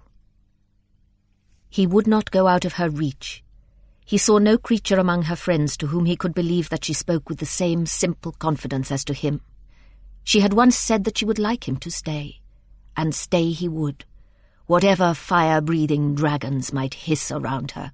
He would not go out of her reach. He saw no creature among her friends to whom he could believe that she spoke with the same simple confidence as to him. She had once said that she would like him to stay, and stay he would, whatever fire-breathing dragons might hiss around her.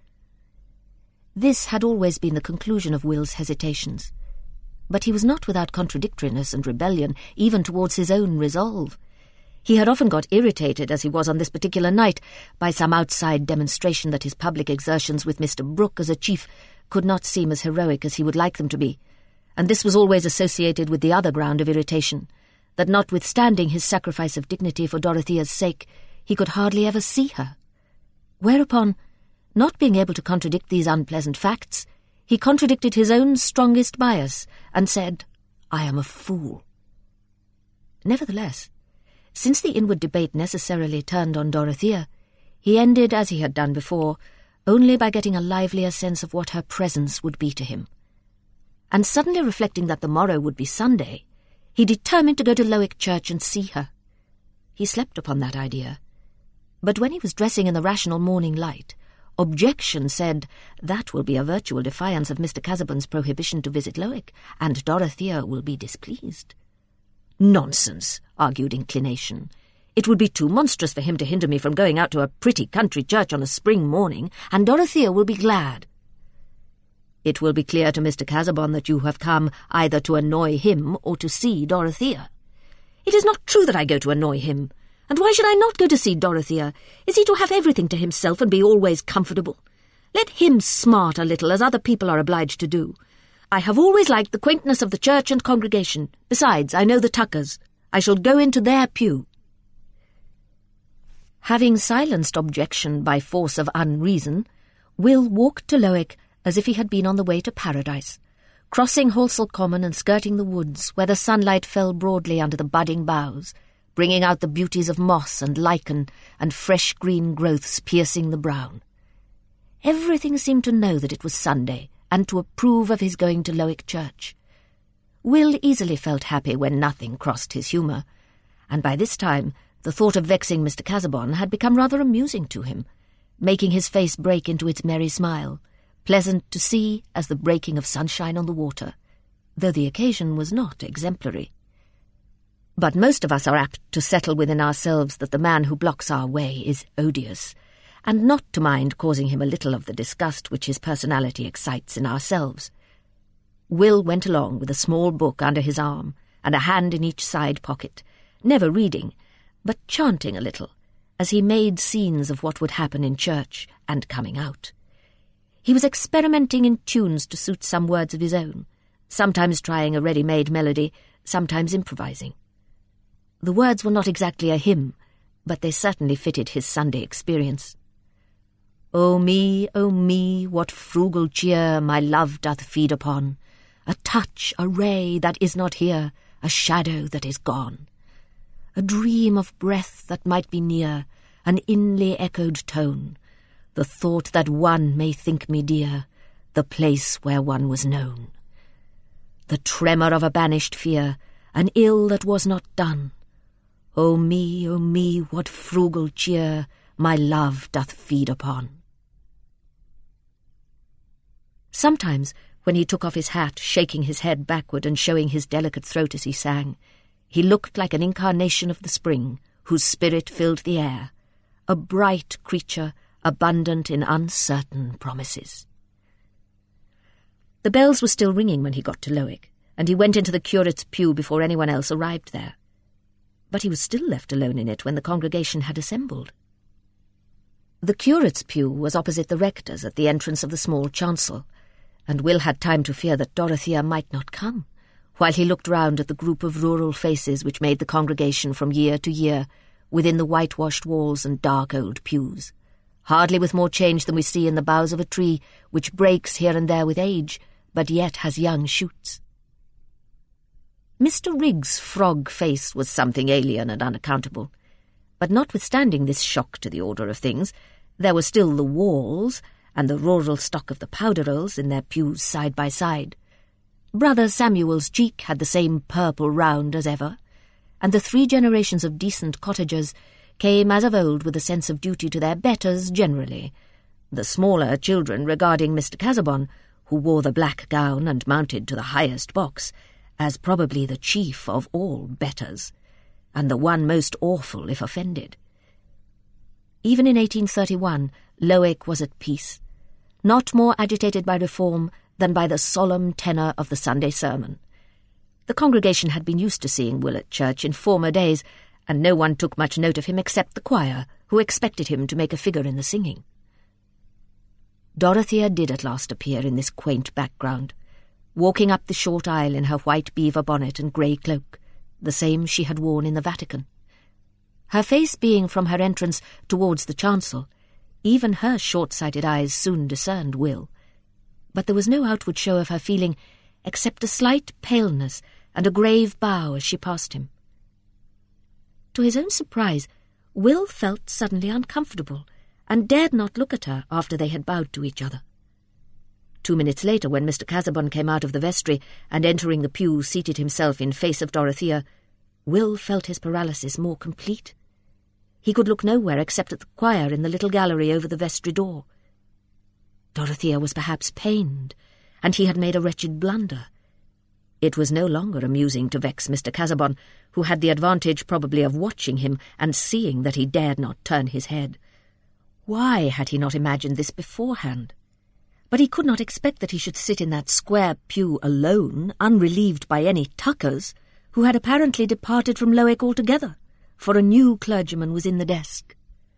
This had always been the conclusion of Will's hesitations, but he was not without contradictoriness and rebellion, even towards his own resolve. He had often got irritated, as he was on this particular night, by some outside demonstration that his public exertions with Mister Brooke as a chief could not seem as heroic as he would like them to be, and this was always associated with the other ground of irritation, that notwithstanding his sacrifice of dignity for Dorothea's sake, he could hardly ever see her. Whereupon, not being able to contradict these unpleasant facts, he contradicted his own strongest bias, and said, "I am a fool." Nevertheless, since the inward debate necessarily turned on Dorothea, he ended, as he had done before, only by getting a livelier sense of what her presence would be to him. And suddenly reflecting that the morrow would be Sunday, he determined to go to Lowick Church and see her. He slept upon that idea, but when he was dressing in the rational morning light, objection said, "That will be a virtual defiance of Mister Casaubon's prohibition to visit Lowick, and Dorothea will be displeased." "Nonsense," argued inclination. "It would be too monstrous for him to hinder me from going out to a pretty country church on a spring morning, and Dorothea will be glad." "It will be clear to Mister Casaubon that you have come either to annoy him or to see Dorothea." "It is not true that I go to annoy him. And why should I not go to see Dorothea? Is he to have everything to himself and be always comfortable? Let him smart a little, as other people are obliged to do. I have always liked the quaintness of the church and congregation. Besides, I know the Tuckers. I shall go into their pew." Having silenced objection by force of unreason, Will walked to Lowick as if he had been on the way to paradise, crossing Halsell Common and skirting the woods where the sunlight fell broadly under the budding boughs, bringing out the beauties of moss and lichen and fresh green growths piercing the brown. Everything seemed to know that it was Sunday, and to approve of his going to Lowick Church. Will easily felt happy when nothing crossed his humour, and by this time the thought of vexing Mister Casaubon had become rather amusing to him, making his face break into its merry smile, pleasant to see as the breaking of sunshine on the water, though the occasion was not exemplary. But most of us are apt to settle within ourselves that the man who blocks our way is odious, and not to mind causing him a little of the disgust which his personality excites in ourselves. Will went along with a small book under his arm and a hand in each side pocket, never reading, but chanting a little, as he made scenes of what would happen in church and coming out. He was experimenting in tunes to suit some words of his own, sometimes trying a ready-made melody, sometimes improvising. The words were not exactly a hymn, but they certainly fitted his Sunday experience. "O me, O me, what frugal cheer my love doth feed upon! A touch, a ray that is not here, a shadow that is gone. A dream of breath that might be near, an inly echoed tone, the thought that one may think me dear, the place where one was known. The tremor of a banished fear, an ill that was not done. O me, O me, what frugal cheer my love doth feed upon." Sometimes, when he took off his hat, shaking his head backward and showing his delicate throat as he sang, he looked like an incarnation of the spring, whose spirit filled the air, a bright creature abundant in uncertain promises. The bells were still ringing when he got to Lowick, and he went into the curate's pew before anyone else arrived there. But he was still left alone in it when the congregation had assembled. The curate's pew was opposite the rector's at the entrance of the small chancel, and Will had time to fear that Dorothea might not come, while he looked round at the group of rural faces which made the congregation from year to year within the whitewashed walls and dark old pews, hardly with more change than we see in the boughs of a tree which breaks here and there with age, but yet has young shoots. Mister Riggs's frog face was something alien and unaccountable, but notwithstanding this shock to the order of things, there were still the walls and the rural stock of the Powderells in their pews side by side. Brother Samuel's cheek had the same purple round as ever, and the three generations of decent cottagers came as of old with a sense of duty to their betters generally, the smaller children regarding Mister Casaubon, who wore the black gown and mounted to the highest box, as probably the chief of all betters, and the one most awful if offended. Even in eighteen thirty-one, Lowick was at peace, not more agitated by reform than by the solemn tenor of the Sunday sermon. The congregation had been used to seeing Will at church in former days, and no one took much note of him except the choir, who expected him to make a figure in the singing. Dorothea did at last appear in this quaint background, walking up the short aisle in her white beaver bonnet and grey cloak, the same she had worn in the Vatican. Her face being from her entrance towards the chancel, even her short-sighted eyes soon discerned Will, but there was no outward show of her feeling except a slight paleness and a grave bow as she passed him. To his own surprise, Will felt suddenly uncomfortable and dared not look at her after they had bowed to each other. Two minutes later, when Mister Casaubon came out of the vestry and, entering the pew, seated himself in face of Dorothea, Will felt his paralysis more complete. He could look nowhere except at the choir in the little gallery over the vestry door. Dorothea was perhaps pained, and he had made a wretched blunder. It was no longer amusing to vex Mister Casaubon, who had the advantage probably of watching him and seeing that he dared not turn his head. Why had he not imagined this beforehand? But he could not expect that he should sit in that square pew alone, unrelieved by any Tuckers, who had apparently departed from Lowick altogether, for a new clergyman was in the desk.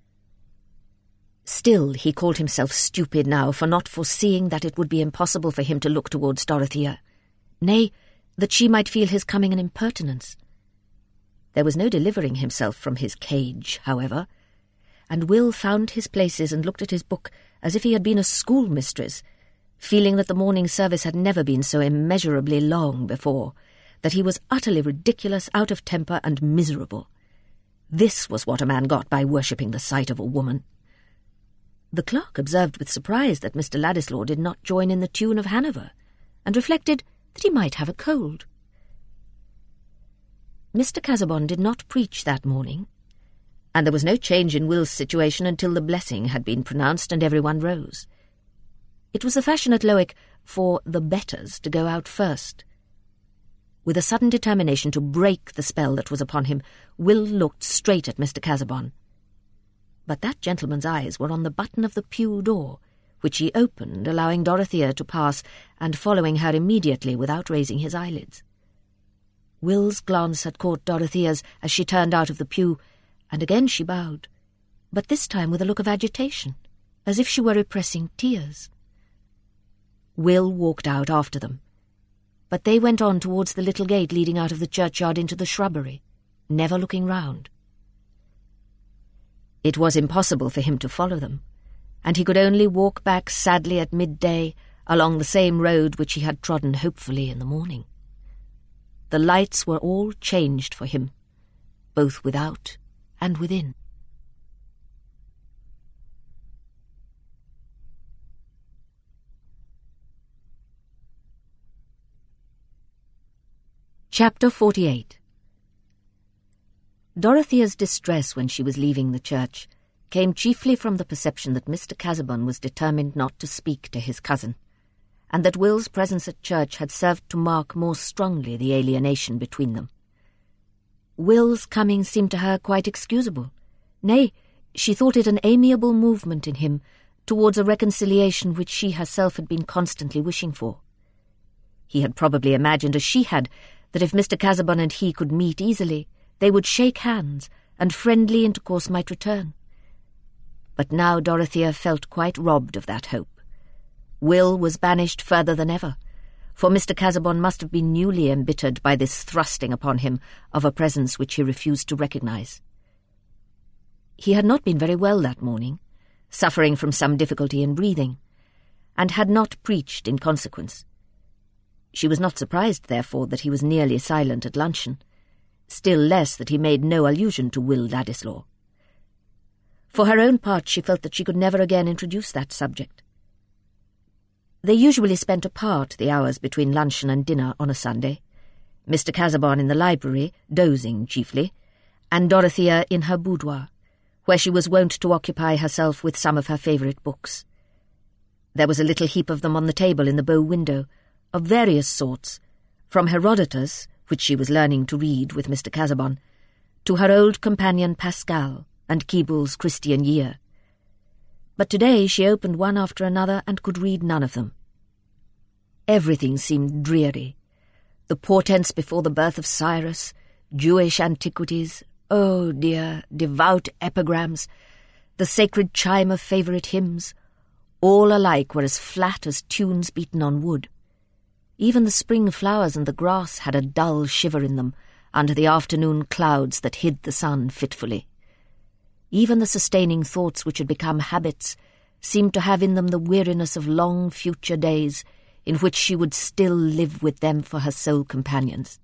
Still, he called himself stupid now for not foreseeing that it would be impossible for him to look towards Dorothea, nay, that she might feel his coming an impertinence. There was no delivering himself from his cage, however, and Will found his places and looked at his book as if he had been a schoolmistress, feeling that the morning service had never been so immeasurably long before, that he was utterly ridiculous, out of temper, and miserable. This was what a man got by worshipping the sight of a woman. The clerk observed with surprise that Mister Ladislaw did not join in the tune of Hanover, and reflected that he might have a cold. Mister Casaubon did not preach that morning, and there was no change in Will's situation until the blessing had been pronounced and everyone rose. It was the fashion at Lowick for the betters to go out first. With a sudden determination to break the spell that was upon him, Will looked straight at Mister Casaubon. But that gentleman's eyes were on the button of the pew door, which he opened, allowing Dorothea to pass and following her immediately without raising his eyelids. Will's glance had caught Dorothea's as she turned out of the pew, and again she bowed, but this time with a look of agitation, as if she were repressing tears. Will walked out after them, but they went on towards the little gate leading out of the churchyard into the shrubbery, never looking round. It was impossible for him to follow them, and he could only walk back sadly at midday along the same road which he had trodden hopefully in the morning. The lights were all changed for him, both without and within. Chapter forty-eight. Dorothea's distress when she was leaving the church came chiefly from the perception that Mister Casaubon was determined not to speak to his cousin, and that Will's presence at church had served to mark more strongly the alienation between them. Will's coming seemed to her quite excusable. Nay, she thought it an amiable movement in him towards a reconciliation which she herself had been constantly wishing for. He had probably imagined, as she had, that if Mister Casaubon and he could meet easily, they would shake hands, and friendly intercourse might return. But now Dorothea felt quite robbed of that hope. Will was banished further than ever, for Mister Casaubon must have been newly embittered by this thrusting upon him of a presence which he refused to recognize. He had not been very well that morning, suffering from some difficulty in breathing, and had not preached in consequence. She was not surprised, therefore, that he was nearly silent at luncheon, still less that he made no allusion to Will Ladislaw. For her own part, she felt that she could never again introduce that subject. They usually spent apart the hours between luncheon and dinner on a Sunday, Mister Casaubon in the library, dozing chiefly, and Dorothea in her boudoir, where she was wont to occupy herself with some of her favourite books. There was a little heap of them on the table in the bow window, of various sorts, from Herodotus, which she was learning to read with Mister Casaubon, to her old companion Pascal and Keble's Christian Year. But today she opened one after another and could read none of them. Everything seemed dreary. The portents before the birth of Cyrus, Jewish antiquities, oh dear, devout epigrams, the sacred chime of favourite hymns, all alike were as flat as tunes beaten on wood. Even the spring flowers and the grass had a dull shiver in them under the afternoon clouds that hid the sun fitfully. Even the sustaining thoughts which had become habits seemed to have in them the weariness of long future days in which she would still live with them for her sole companions.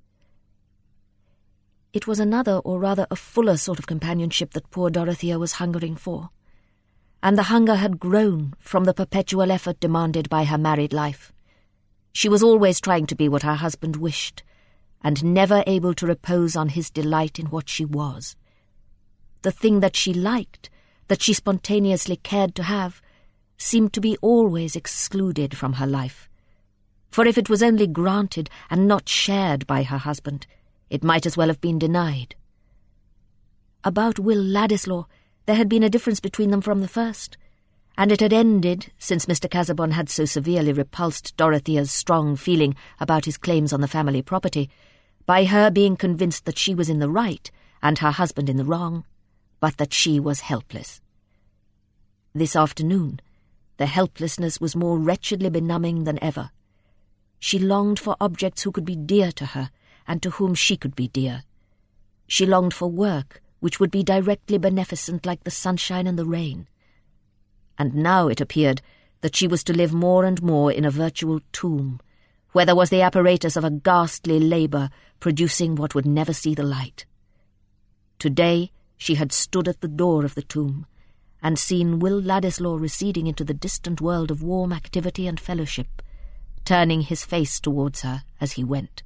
It was another, or rather a fuller sort of companionship that poor Dorothea was hungering for, and the hunger had grown from the perpetual effort demanded by her married life. She was always trying to be what her husband wished, and never able to repose on his delight in what she was. The thing that she liked, that she spontaneously cared to have, seemed to be always excluded from her life. For if it was only granted and not shared by her husband, it might as well have been denied. About Will Ladislaw there had been a difference between them from the first, and it had ended, since Mister Casaubon had so severely repulsed Dorothea's strong feeling about his claims on the family property, by her being convinced that she was in the right and her husband in the wrong, but that she was helpless. This afternoon, the helplessness was more wretchedly benumbing than ever. She longed for objects who could be dear to her, and to whom she could be dear. She longed for work which would be directly beneficent like the sunshine and the rain. And now it appeared that she was to live more and more in a virtual tomb, where there was the apparatus of a ghastly labour producing what would never see the light. Today she had stood at the door of the tomb, and seen Will Ladislaw receding into the distant world of warm activity and fellowship, turning his face towards her as he went.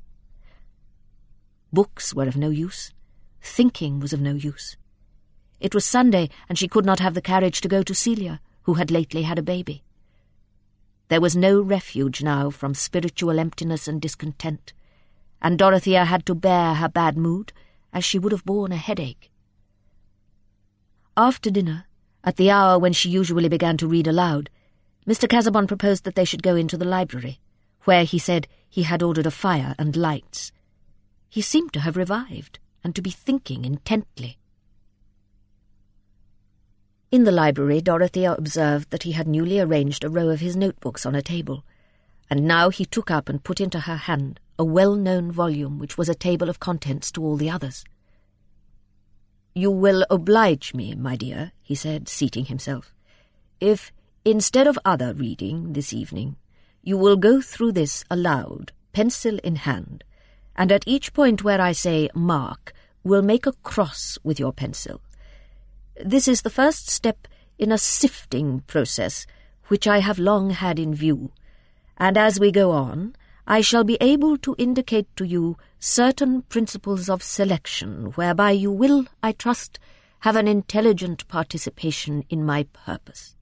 Books were of no use. Thinking was of no use. It was Sunday, and she could not have the carriage to go to Celia, who had lately had a baby. There was no refuge now from spiritual emptiness and discontent, and Dorothea had to bear her bad mood as she would have borne a headache. After dinner, at the hour when she usually began to read aloud, Mister Casaubon proposed that they should go into the library, where he said he had ordered a fire and lights. He seemed to have revived, and to be thinking intently. In the library, Dorothea observed that he had newly arranged a row of his notebooks on a table, and now he took up and put into her hand a well-known volume which was a table of contents to all the others. "You will oblige me, my dear," he said, seating himself, "if, instead of other reading this evening, you will go through this aloud, pencil in hand, and at each point where I say mark, will make a cross with your pencil. This is the first step in a sifting process which I have long had in view, and as we go on, I shall be able to indicate to you certain principles of selection whereby you will, I trust, have an intelligent participation in my purpose."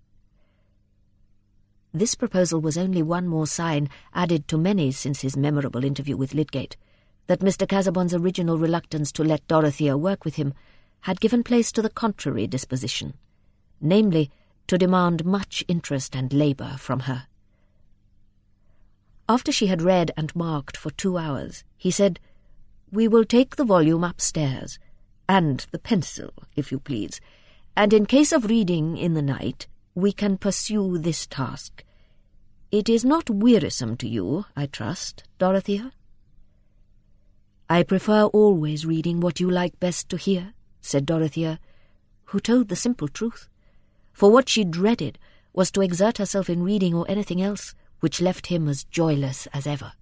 This proposal was only one more sign, added to many since his memorable interview with Lydgate, that Mister Casaubon's original reluctance to let Dorothea work with him had given place to the contrary disposition, namely, to demand much interest and labour from her. After she had read and marked for two hours, he said, "We will take the volume upstairs, and the pencil, if you please, and in case of reading in the night, we can pursue this task. It is not wearisome to you, I trust, Dorothea?" "I prefer always reading what you like best to hear," said Dorothea, who told the simple truth, for what she dreaded was to exert herself in reading or anything else which left him as joyless as ever.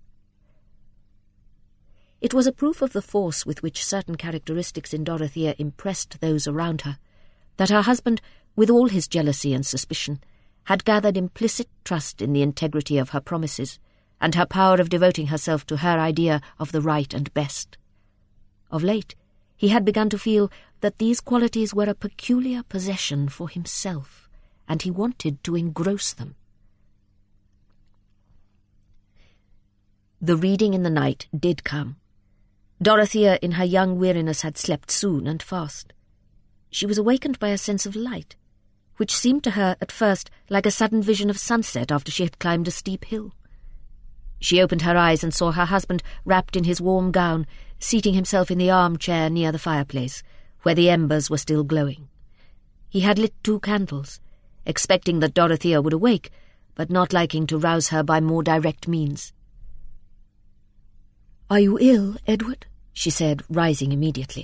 It was a proof of the force with which certain characteristics in Dorothea impressed those around her, that her husband, with all his jealousy and suspicion, had gathered implicit trust in the integrity of her promises, and her power of devoting herself to her idea of the right and best. Of late, he had begun to feel that these qualities were a peculiar possession for himself, and he wanted to engross them. The reading in the night did come. Dorothea in her young weariness had slept soon and fast. She was awakened by a sense of light, which seemed to her at first like a sudden vision of sunset after she had climbed a steep hill. She opened her eyes and saw her husband wrapped in his warm gown, seating himself in the armchair near the fireplace, where the embers were still glowing. He had lit two candles, expecting that Dorothea would awake, but not liking to rouse her by more direct means. "Are you ill, Edward?" she said, rising immediately.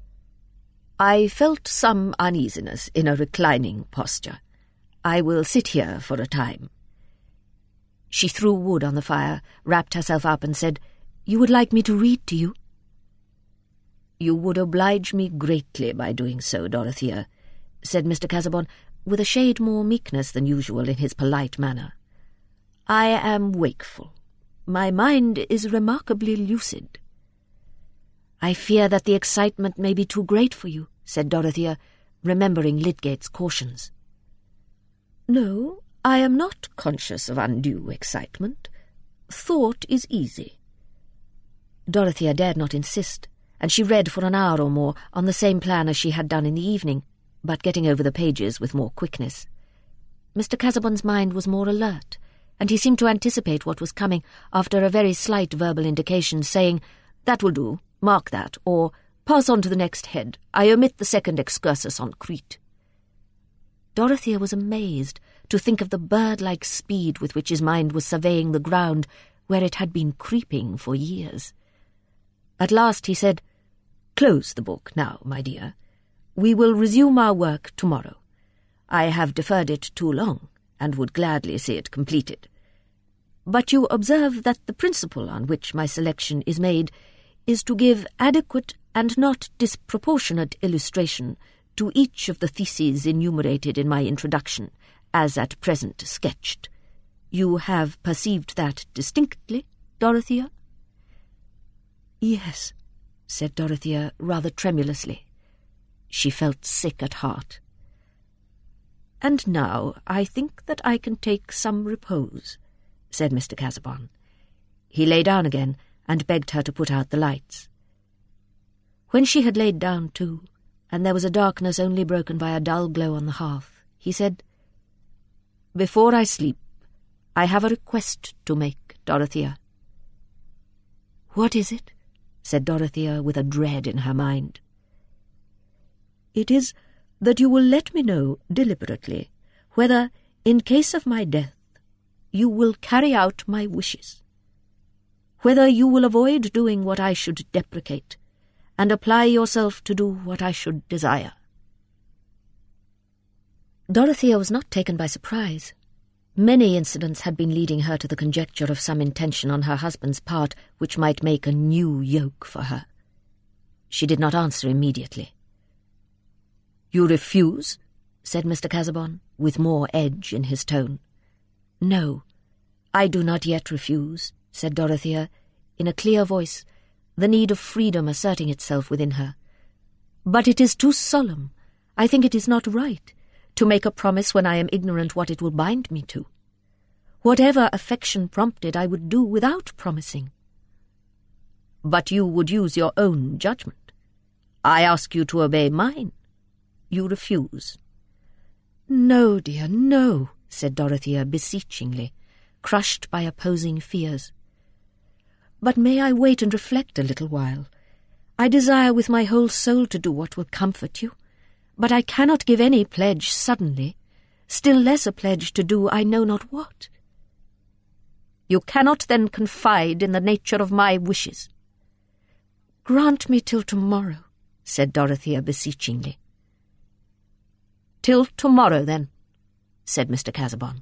"I felt some uneasiness in a reclining posture. I will sit here for a time." She threw wood on the fire, wrapped herself up, and said, "You would like me to read to you?" "You would oblige me greatly by doing so, Dorothea," said Mister Casaubon, with a shade more meekness than usual in his polite manner. "I am wakeful. My mind is remarkably lucid." "I fear that the excitement may be too great for you," said Dorothea, remembering Lydgate's cautions. "No, I am not conscious of undue excitement. Thought is easy." Dorothea dared not insist, and she read for an hour or more on the same plan as she had done in the evening, but getting over the pages with more quickness. Mister Casaubon's mind was more alert, and he seemed to anticipate what was coming after a very slight verbal indication, saying, "That will do, mark that," or "Pass on to the next head. I omit the second excursus on Crete." Dorothea was amazed to think of the bird-like speed with which his mind was surveying the ground where it had been creeping for years. At last he said, "Close the book now, my dear. We will resume our work tomorrow. I have deferred it too long, and would gladly see it completed. But you observe that the principle on which my selection is made is to give adequate and not disproportionate illustration to each of the theses enumerated in my introduction, as at present sketched. You have perceived that distinctly, Dorothea?" "Yes," said Dorothea, rather tremulously. She felt sick at heart. "And now I think that I can take some repose," said Mister Casaubon. He lay down again and begged her to put out the lights. When she had laid down too, and there was a darkness only broken by a dull glow on the hearth, he said, "Before I sleep, I have a request to make, Dorothea." "What is it?" said Dorothea with a dread in her mind. "It is that you will let me know deliberately whether, in case of my death, you will carry out my wishes, whether you will avoid doing what I should deprecate, and apply yourself to do what I should desire." Dorothea was not taken by surprise. Many incidents had been leading her to the conjecture of some intention on her husband's part which might make a new yoke for her. She did not answer immediately. "You refuse?" said Mister Casaubon, with more edge in his tone. "No, I do not yet refuse," said Dorothea, in a clear voice, the need of freedom asserting itself within her. "But it is too solemn. I think it is not right to make a promise when I am ignorant what it will bind me to. Whatever affection prompted, I would do without promising." "But you would use your own judgment. I ask you to obey mine. You refuse." "No, dear, no," said Dorothea beseechingly, crushed by opposing fears. "But may I wait and reflect a little while? I desire with my whole soul to do what will comfort you, but I cannot give any pledge suddenly, still less a pledge to do I know not what." "You cannot then confide in the nature of my wishes?" "Grant me till tomorrow," said Dorothea beseechingly. "Till tomorrow, then," said Mister Casaubon.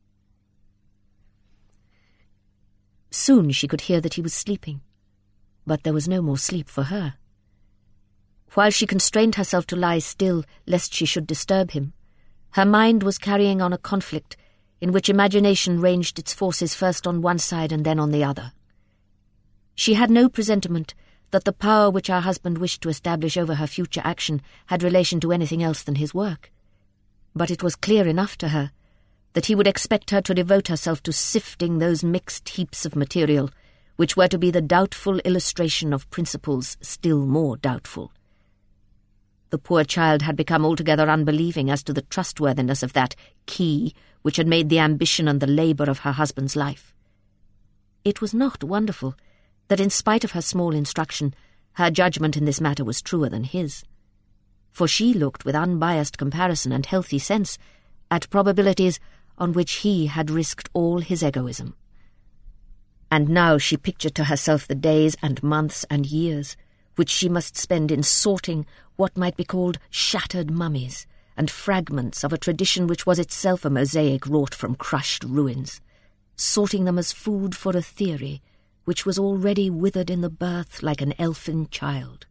Soon she could hear that he was sleeping, but there was no more sleep for her. While she constrained herself to lie still lest she should disturb him, her mind was carrying on a conflict in which imagination ranged its forces first on one side and then on the other. She had no presentiment that the power which her husband wished to establish over her future action had relation to anything else than his work, but it was clear enough to her that he would expect her to devote herself to sifting those mixed heaps of material which were to be the doubtful illustration of principles still more doubtful. The poor child had become altogether unbelieving as to the trustworthiness of that key which had made the ambition and the labour of her husband's life. It was not wonderful that in spite of her small instruction, her judgment in this matter was truer than his, for she looked with unbiased comparison and healthy sense at probabilities on which he had risked all his egoism. And now she pictured to herself the days and months and years which she must spend in sorting what might be called shattered mummies and fragments of a tradition which was itself a mosaic wrought from crushed ruins, sorting them as food for a theory which was already withered in the birth like an elfin child.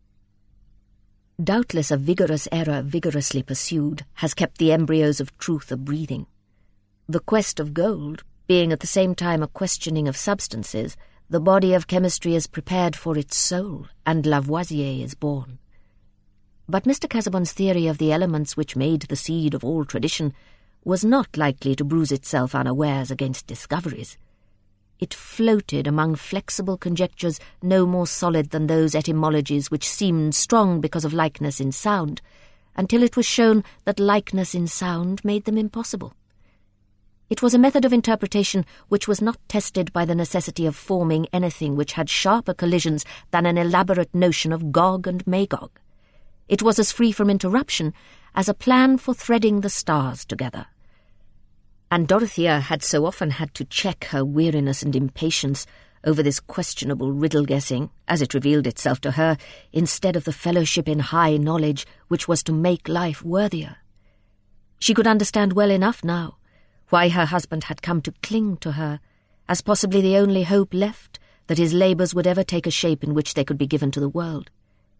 Doubtless a vigorous error vigorously pursued has kept the embryos of truth a-breathing. The quest of gold, being at the same time a questioning of substances, the body of chemistry is prepared for its soul, and Lavoisier is born. But Mister Casaubon's theory of the elements which made the seed of all tradition was not likely to bruise itself unawares against discoveries. It floated among flexible conjectures no more solid than those etymologies which seemed strong because of likeness in sound, until it was shown that likeness in sound made them impossible. It was a method of interpretation which was not tested by the necessity of forming anything which had sharper collisions than an elaborate notion of Gog and Magog. It was as free from interruption as a plan for threading the stars together. And Dorothea had so often had to check her weariness and impatience over this questionable riddle-guessing, as it revealed itself to her, instead of the fellowship in high knowledge which was to make life worthier. She could understand well enough now why her husband had come to cling to her, as possibly the only hope left that his labours would ever take a shape in which they could be given to the world.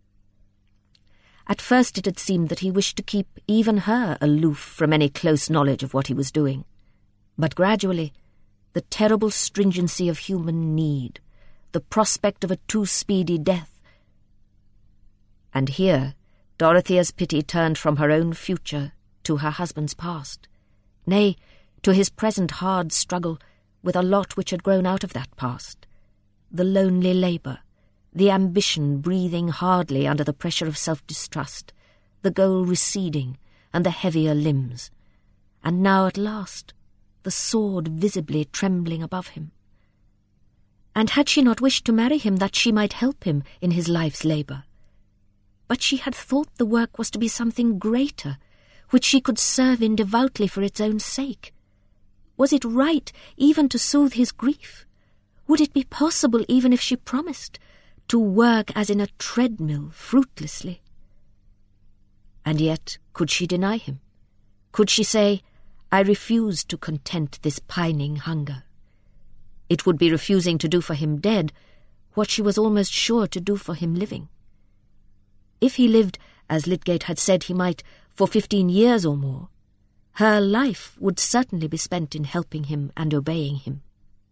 At first it had seemed that he wished to keep even her aloof from any close knowledge of what he was doing. But gradually, the terrible stringency of human need, the prospect of a too speedy death. And here Dorothea's pity turned from her own future to her husband's past, nay, to his present hard struggle with a lot which had grown out of that past, the lonely labour, the ambition breathing hardly under the pressure of self-distrust, the goal receding and the heavier limbs, and now at last the sword visibly trembling above him. And had she not wished to marry him that she might help him in his life's labour? But she had thought the work was to be something greater, which she could serve in devoutly for its own sake. Was it right even to soothe his grief? Would it be possible, even if she promised, to work as in a treadmill fruitlessly? And yet, could she deny him? Could she say, "I refuse to content this pining hunger"? It would be refusing to do for him dead what she was almost sure to do for him living. If he lived, as Lydgate had said he might, for fifteen years or more, her life would certainly be spent in helping him and obeying him.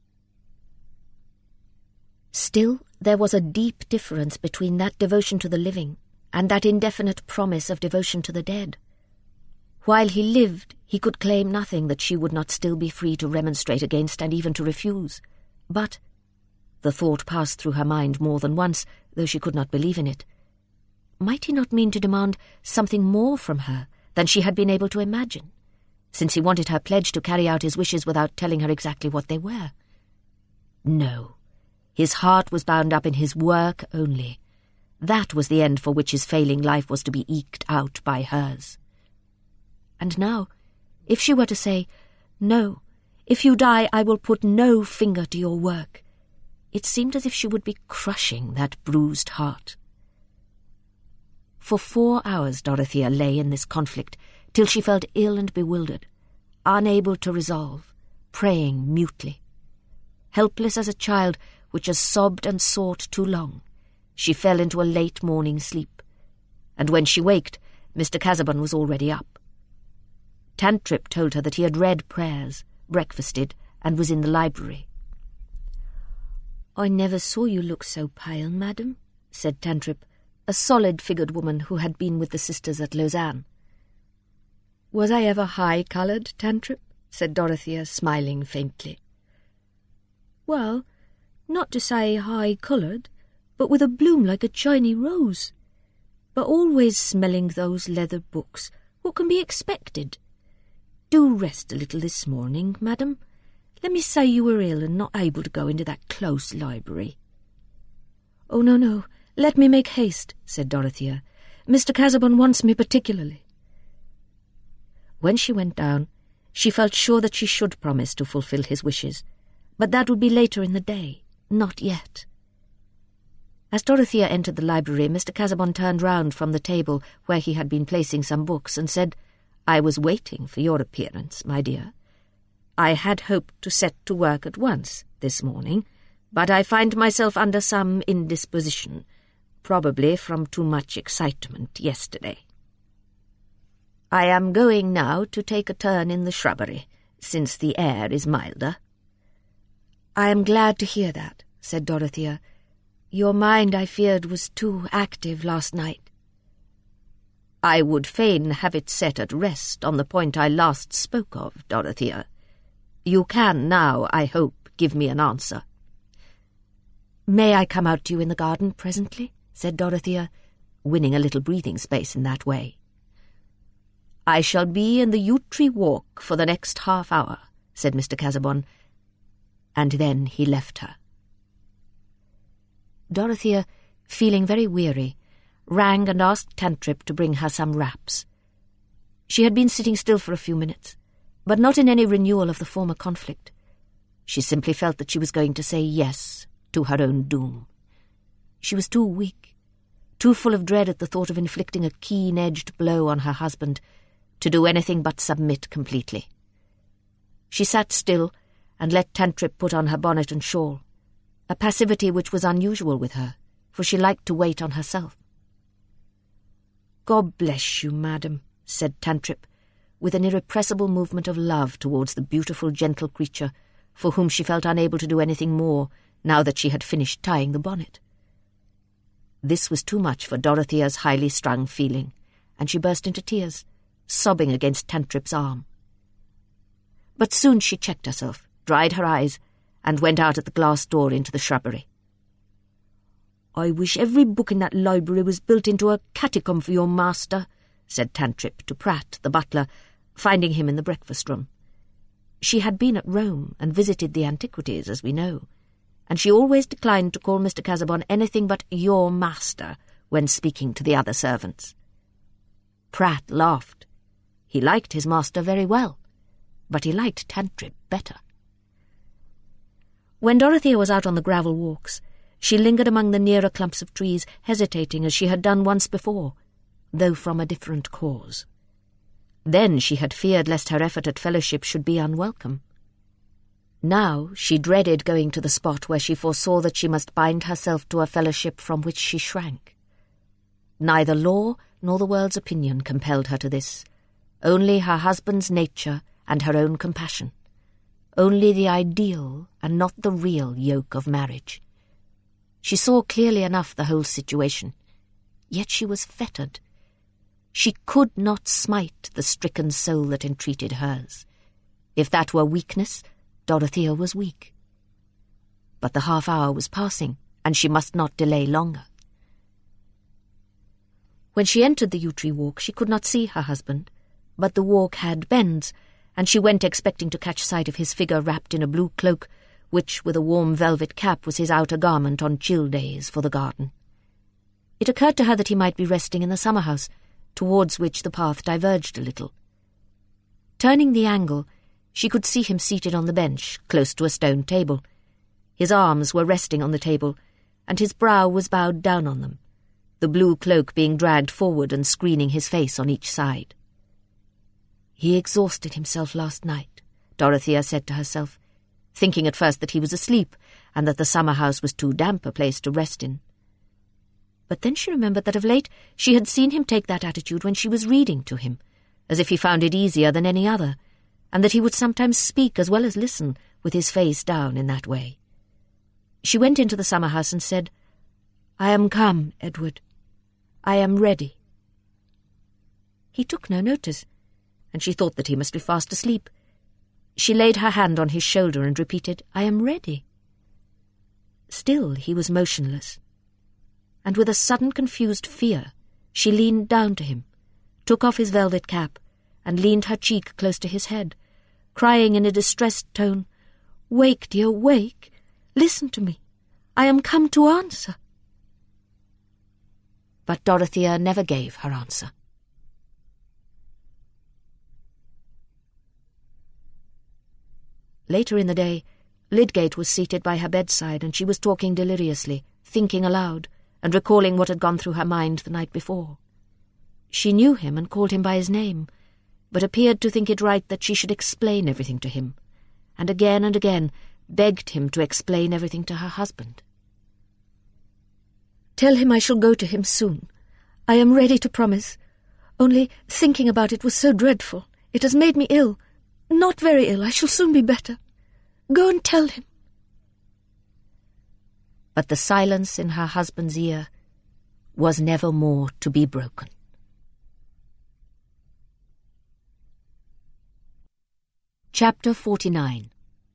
Still, there was a deep difference between that devotion to the living and that indefinite promise of devotion to the dead. While he lived, he could claim nothing that she would not still be free to remonstrate against and even to refuse. But, the thought passed through her mind more than once, though she could not believe in it, might he not mean to demand something more from her than she had been able to imagine, since he wanted her pledge to carry out his wishes without telling her exactly what they were? No, his heart was bound up in his work only. That was the end for which his failing life was to be eked out by hers. And now, if she were to say, "No, if you die I will put no finger to your work," it seemed as if she would be crushing that bruised heart. For four hours Dorothea lay in this conflict, till she felt ill and bewildered, unable to resolve, praying mutely. Helpless as a child which has sobbed and sought too long, she fell into a late morning sleep, and when she waked, Mister Casaubon was already up. Tantripp told her that he had read prayers, breakfasted, and was in the library. "I never saw you look so pale, madam," said Tantripp, a solid-figured woman who had been with the sisters at Lausanne. "Was I ever high-coloured, Tantripp?" said Dorothea, smiling faintly. "Well, not to say high-coloured, but with a bloom like a Chinese rose. But always smelling those leather books. What can be expected? Do rest a little this morning, madam. Let me say you were ill and not able to go into that close library." "Oh, no, no, let me make haste," said Dorothea. "Mister Casaubon wants me particularly." When she went down, she felt sure that she should promise to fulfil his wishes, but that would be later in the day, not yet. As Dorothea entered the library, Mister Casaubon turned round from the table where he had been placing some books and said, "I was waiting for your appearance, my dear. I had hoped to set to work at once this morning, but I find myself under some indisposition, probably from too much excitement yesterday. I am going now to take a turn in the shrubbery, since the air is milder." "I am glad to hear that," said Dorothea. "Your mind, I feared, was too active last night." "I would fain have it set at rest on the point I last spoke of, Dorothea. You can now, I hope, give me an answer." "May I come out to you in the garden presently?" said Dorothea, winning a little breathing space in that way. "I shall be in the yew tree walk for the next half hour," said Mister Casaubon, and then he left her. Dorothea, feeling very weary, rang and asked Tantripp to bring her some wraps. She had been sitting still for a few minutes, but not in any renewal of the former conflict. She simply felt that she was going to say yes to her own doom. She was too weak, too full of dread at the thought of inflicting a keen-edged blow on her husband, to do anything but submit completely. She sat still and let Tantripp put on her bonnet and shawl, a passivity which was unusual with her, for she liked to wait on herself. "God bless you, madam," said Tantripp, with an irrepressible movement of love towards the beautiful, gentle creature for whom she felt unable to do anything more now that she had finished tying the bonnet. This was too much for Dorothea's highly strung feeling, and she burst into tears, sobbing against Tantripp's arm. But soon she checked herself, dried her eyes, and went out at the glass door into the shrubbery. "I wish every book in that library was built into a catacomb for your master," said Tantripp to Pratt, the butler, finding him in the breakfast-room. She had been at Rome and visited the antiquities, as we know, and she always declined to call Mister Casaubon anything but your master when speaking to the other servants. Pratt laughed. He liked his master very well, but he liked Tantripp better. When Dorothea was out on the gravel walks, she lingered among the nearer clumps of trees, hesitating as she had done once before, though from a different cause. Then she had feared lest her effort at fellowship should be unwelcome. Now she dreaded going to the spot where she foresaw that she must bind herself to a fellowship from which she shrank. Neither law nor the world's opinion compelled her to this, only her husband's nature and her own compassion, only the ideal and not the real yoke of marriage. She saw clearly enough the whole situation, yet she was fettered. She could not smite the stricken soul that entreated hers. If that were weakness, Dorothea was weak. But the half-hour was passing, and she must not delay longer. When she entered the yew-tree walk, she could not see her husband, but the walk had bends, and she went expecting to catch sight of his figure wrapped in a blue cloak, which, with a warm velvet cap, was his outer garment on chill days for the garden. It occurred to her that he might be resting in the summer-house, towards which the path diverged a little. Turning the angle, she could see him seated on the bench, close to a stone table. His arms were resting on the table, and his brow was bowed down on them, the blue cloak being dragged forward and screening his face on each side. He exhausted himself last night, Dorothea said to herself, thinking at first that he was asleep and that the summer-house was too damp a place to rest in. But then she remembered that of late she had seen him take that attitude when she was reading to him, as if he found it easier than any other, and that he would sometimes speak as well as listen with his face down in that way. She went into the summer-house and said, "I am come, Edward. I am ready." He took no notice, and she thought that he must be fast asleep. She laid her hand on his shoulder and repeated, "I am ready." Still he was motionless, and with a sudden confused fear she leaned down to him, took off his velvet cap, and leaned her cheek close to his head, crying in a distressed tone, "Wake, dear, wake! Listen to me! I am come to answer." But Dorothea never gave her answer. Later in the day, Lydgate was seated by her bedside, and she was talking deliriously, thinking aloud, and recalling what had gone through her mind the night before. She knew him and called him by his name, but appeared to think it right that she should explain everything to him, and again and again begged him to explain everything to her husband. "Tell him I shall go to him soon. I am ready to promise. Only thinking about it was so dreadful. It has made me ill. Not very ill. I shall soon be better. Go and tell him." But the silence in her husband's ear was never more to be broken. Chapter forty-nine.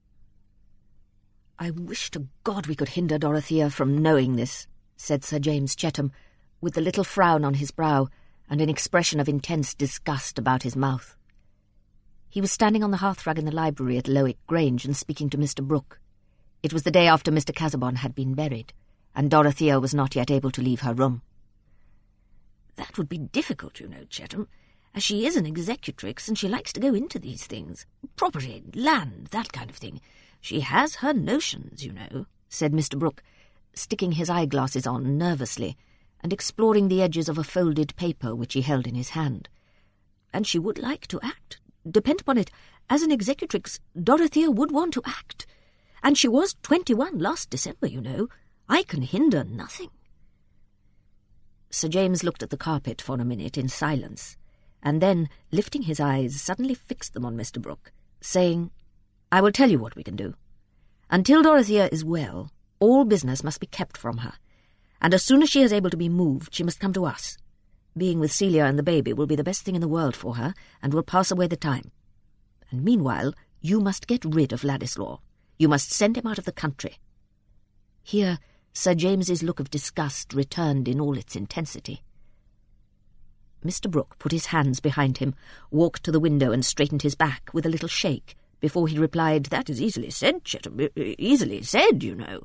"I wish to God we could hinder Dorothea from knowing this," said Sir James Chetham, with a little frown on his brow and an expression of intense disgust about his mouth. He was standing on the hearthrug in the library at Lowick Grange and speaking to Mister Brooke. It was the day after Mister Casaubon had been buried, and Dorothea was not yet able to leave her room. "That would be difficult, you know, Chetham, as she is an executrix and she likes to go into these things. Property, land, that kind of thing. She has her notions, you know," said Mister Brooke, sticking his eyeglasses on nervously and exploring the edges of a folded paper which he held in his hand. "And she would like to act. Depend upon it, as an executrix, Dorothea would want to act. And she was twenty-one last December, you know. I can hinder nothing." Sir James looked at the carpet for a minute in silence, and then, lifting his eyes, suddenly fixed them on Mister Brooke, saying, "I will tell you what we can do. Until Dorothea is well, all business must be kept from her, and as soon as she is able to be moved, she must come to us. Being with Celia and the baby will be the best thing in the world for her, and will pass away the time. And meanwhile, you must get rid of Ladislaw. You must send him out of the country." Here Sir James's look of disgust returned in all its intensity. Mister Brooke put his hands behind him, walked to the window and straightened his back with a little shake, before he replied, "That is easily said, Chettam, easily said, you know."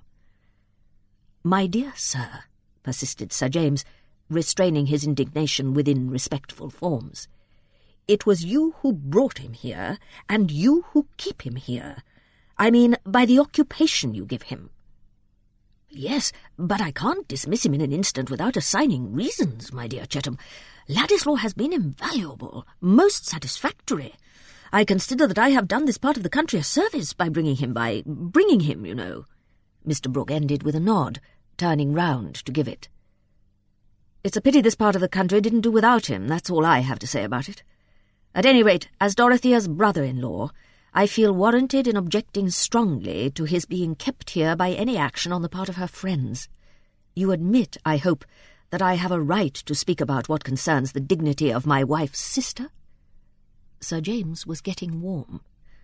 "My dear sir," persisted Sir James, restraining his indignation within respectful forms, "it was you who brought him here, and you who keep him here. I mean, by the occupation you give him." "Yes, but I can't dismiss him in an instant without assigning reasons, my dear Chettam. Ladislaw has been invaluable, most satisfactory. I consider that I have done this part of the country a service by bringing him, by bringing him, you know." Mister Brooke ended with a nod, turning round to give it. "It's a pity this part of the country didn't do without him, that's all I have to say about it. At any rate, as Dorothea's brother-in-law, I feel warranted in objecting strongly to his being kept here by any action on the part of her friends. You admit, I hope, that I have a right to speak about what concerns the dignity of my wife's sister?" Sir James was getting warm.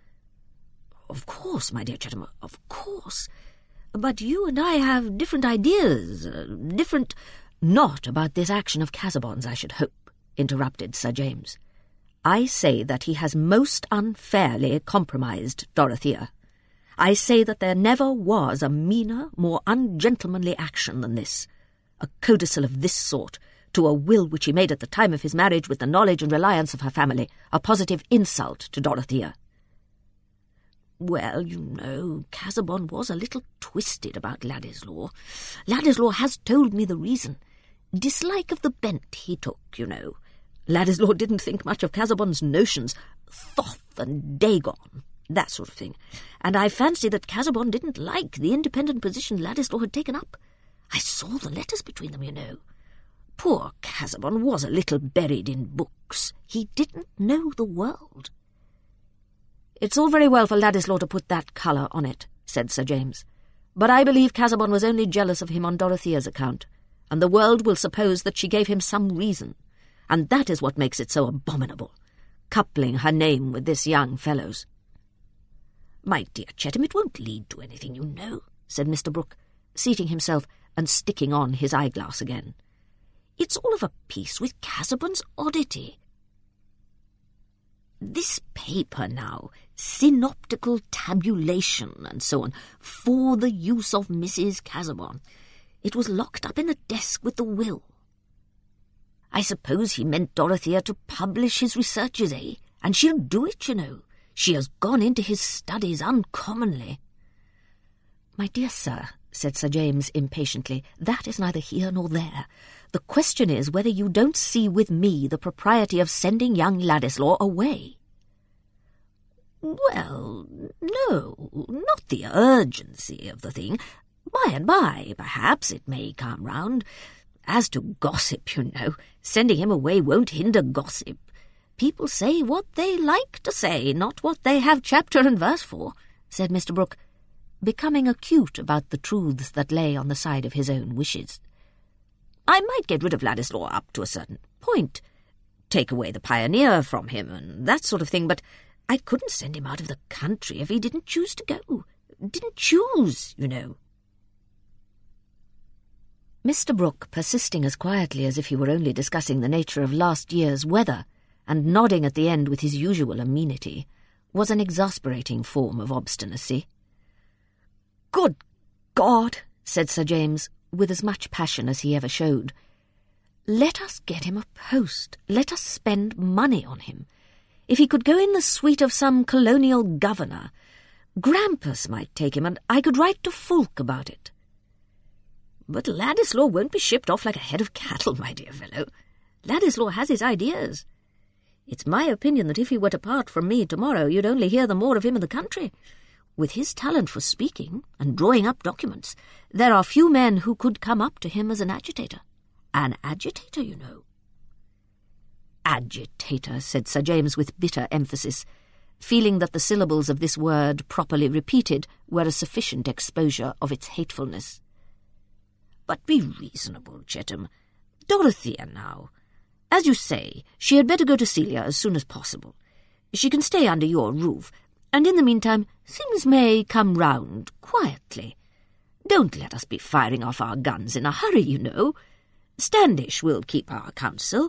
"Of course, my dear Chettam, of course. But you and I have different ideas, uh, different—" "Not about this action of Casaubon's, I should hope," interrupted Sir James. "I say that he has most unfairly compromised Dorothea. I say that there never was a meaner, more ungentlemanly action than this. A codicil of this sort, to a will which he made at the time of his marriage with the knowledge and reliance of her family, a positive insult to Dorothea." "Well, you know, Casaubon was a little twisted about Ladislaw. Ladislaw has told me the reason. Dislike of the bent he took, you know. Ladislaw didn't think much of Casaubon's notions, Thoth and Dagon, that sort of thing, and I fancy that Casaubon didn't like the independent position Ladislaw had taken up. I saw the letters between them, you know. Poor Casaubon was a little buried in books. He didn't know the world." "It's all very well for Ladislaw to put that colour on it," said Sir James, "but I believe Casaubon was only jealous of him on Dorothea's account, and the world will suppose that she gave him some reason, and that is what makes it so abominable, coupling her name with this young fellow's." "My dear Chettam, it won't lead to anything, you know," said Mister Brooke, seating himself and sticking on his eyeglass again. "It's all of a piece with Casaubon's oddity. This paper now, synoptical tabulation and so on, for the use of Missus Casaubon. It was locked up in the desk with the will. I suppose he meant Dorothea to publish his researches, eh? And she'll do it, you know. She has gone into his studies uncommonly." "My dear sir," said Sir James impatiently, "that is neither here nor there. The question is whether you don't see with me the propriety of sending young Ladislaw away." "Well, no, not the urgency of the thing. By and by, perhaps, it may come round. As to gossip, you know, sending him away won't hinder gossip. People say what they like to say, not what they have chapter and verse for," said Mister Brooke, becoming acute about the truths that lay on the side of his own wishes. "I might get rid of Ladislaw up to a certain point, take away the pioneer from him and that sort of thing, but I couldn't send him out of the country if he didn't choose to go. Didn't choose, you know." Mister Brooke, persisting as quietly as if he were only discussing the nature of last year's weather, and nodding at the end with his usual amenity, was an exasperating form of obstinacy. "Good God," said Sir James, with as much passion as he ever showed, "let us get him a post. Let us spend money on him. If he could go in the suite of some colonial governor, Grampus might take him, and I could write to Fulk about it." "But Ladislaw won't be shipped off like a head of cattle, my dear fellow. Ladislaw has his ideas. It's my opinion that if he were to part from me tomorrow, you'd only hear the more of him in the country. With his talent for speaking and drawing up documents, there are few men who could come up to him as an agitator. An agitator, you know." "Agitator," said Sir James with bitter emphasis, feeling that the syllables of this word, properly repeated, were a sufficient exposure of its hatefulness. "But be reasonable, Chettam. Dorothea, now. As you say, she had better go to Celia as soon as possible. She can stay under your roof, and in the meantime things may come round quietly. Don't let us be firing off our guns in a hurry, you know. Standish will keep our counsel,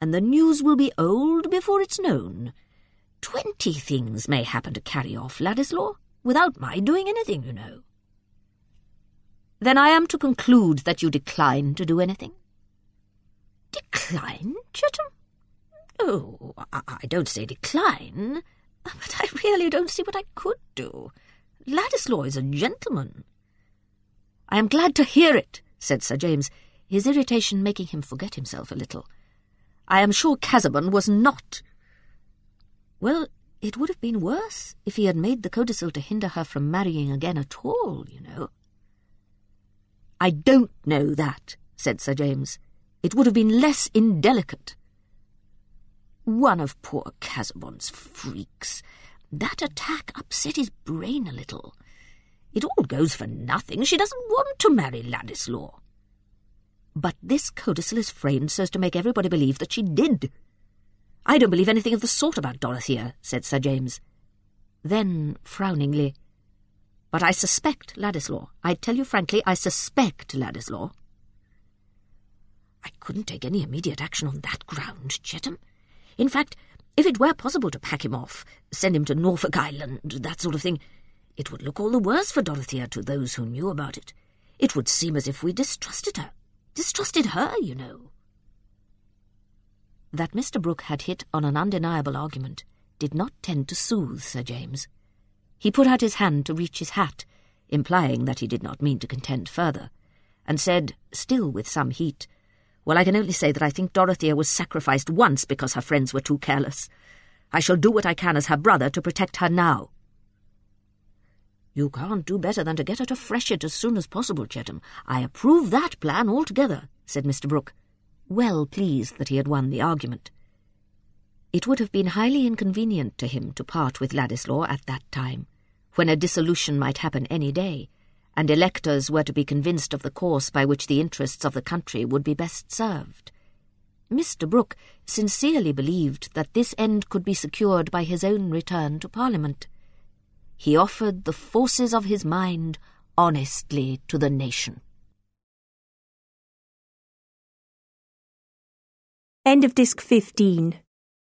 and the news will be old before it's known. Twenty things may happen to carry off Ladislaw, without my doing anything, you know. Then I am to conclude that you decline to do anything? Decline, Chettam? Oh, I, I don't say decline, but I really don't see what I could do. Ladislaw is a gentleman. I am glad to hear it, said Sir James, his irritation making him forget himself a little. I am sure Casaubon was not. Well, it would have been worse if he had made the codicil to hinder her from marrying again at all, you know. I don't know that, said Sir James. It would have been less indelicate. One of poor Casaubon's freaks. That attack upset his brain a little. It all goes for nothing. She doesn't want to marry Ladislaw. But this codicil is framed so as to make everybody believe that she did. I don't believe anything of the sort about Dorothea, said Sir James. Then, frowningly, but I suspect Ladislaw. I tell you frankly, I suspect Ladislaw. I couldn't take any immediate action on that ground, Chettam. In fact, if it were possible to pack him off, send him to Norfolk Island, that sort of thing, it would look all the worse for Dorothea to those who knew about it. It would seem as if we distrusted her. Distrusted her, you know. That Mister Brooke had hit on an undeniable argument did not tend to soothe Sir James. He put out his hand to reach his hat, implying that he did not mean to contend further, and said, still with some heat, Well, I can only say that I think Dorothea was sacrificed once because her friends were too careless. I shall do what I can as her brother to protect her now. You can't do better than to get her to Freshitt as soon as possible, Chettam. I approve that plan altogether, said Mister Brooke, well pleased that he had won the argument. It would have been highly inconvenient to him to part with Ladislaw at that time, when a dissolution might happen any day, and electors were to be convinced of the course by which the interests of the country would be best served. Mister Brooke sincerely believed that this end could be secured by his own return to Parliament. He offered the forces of his mind honestly to the nation. End of Disc fifteen.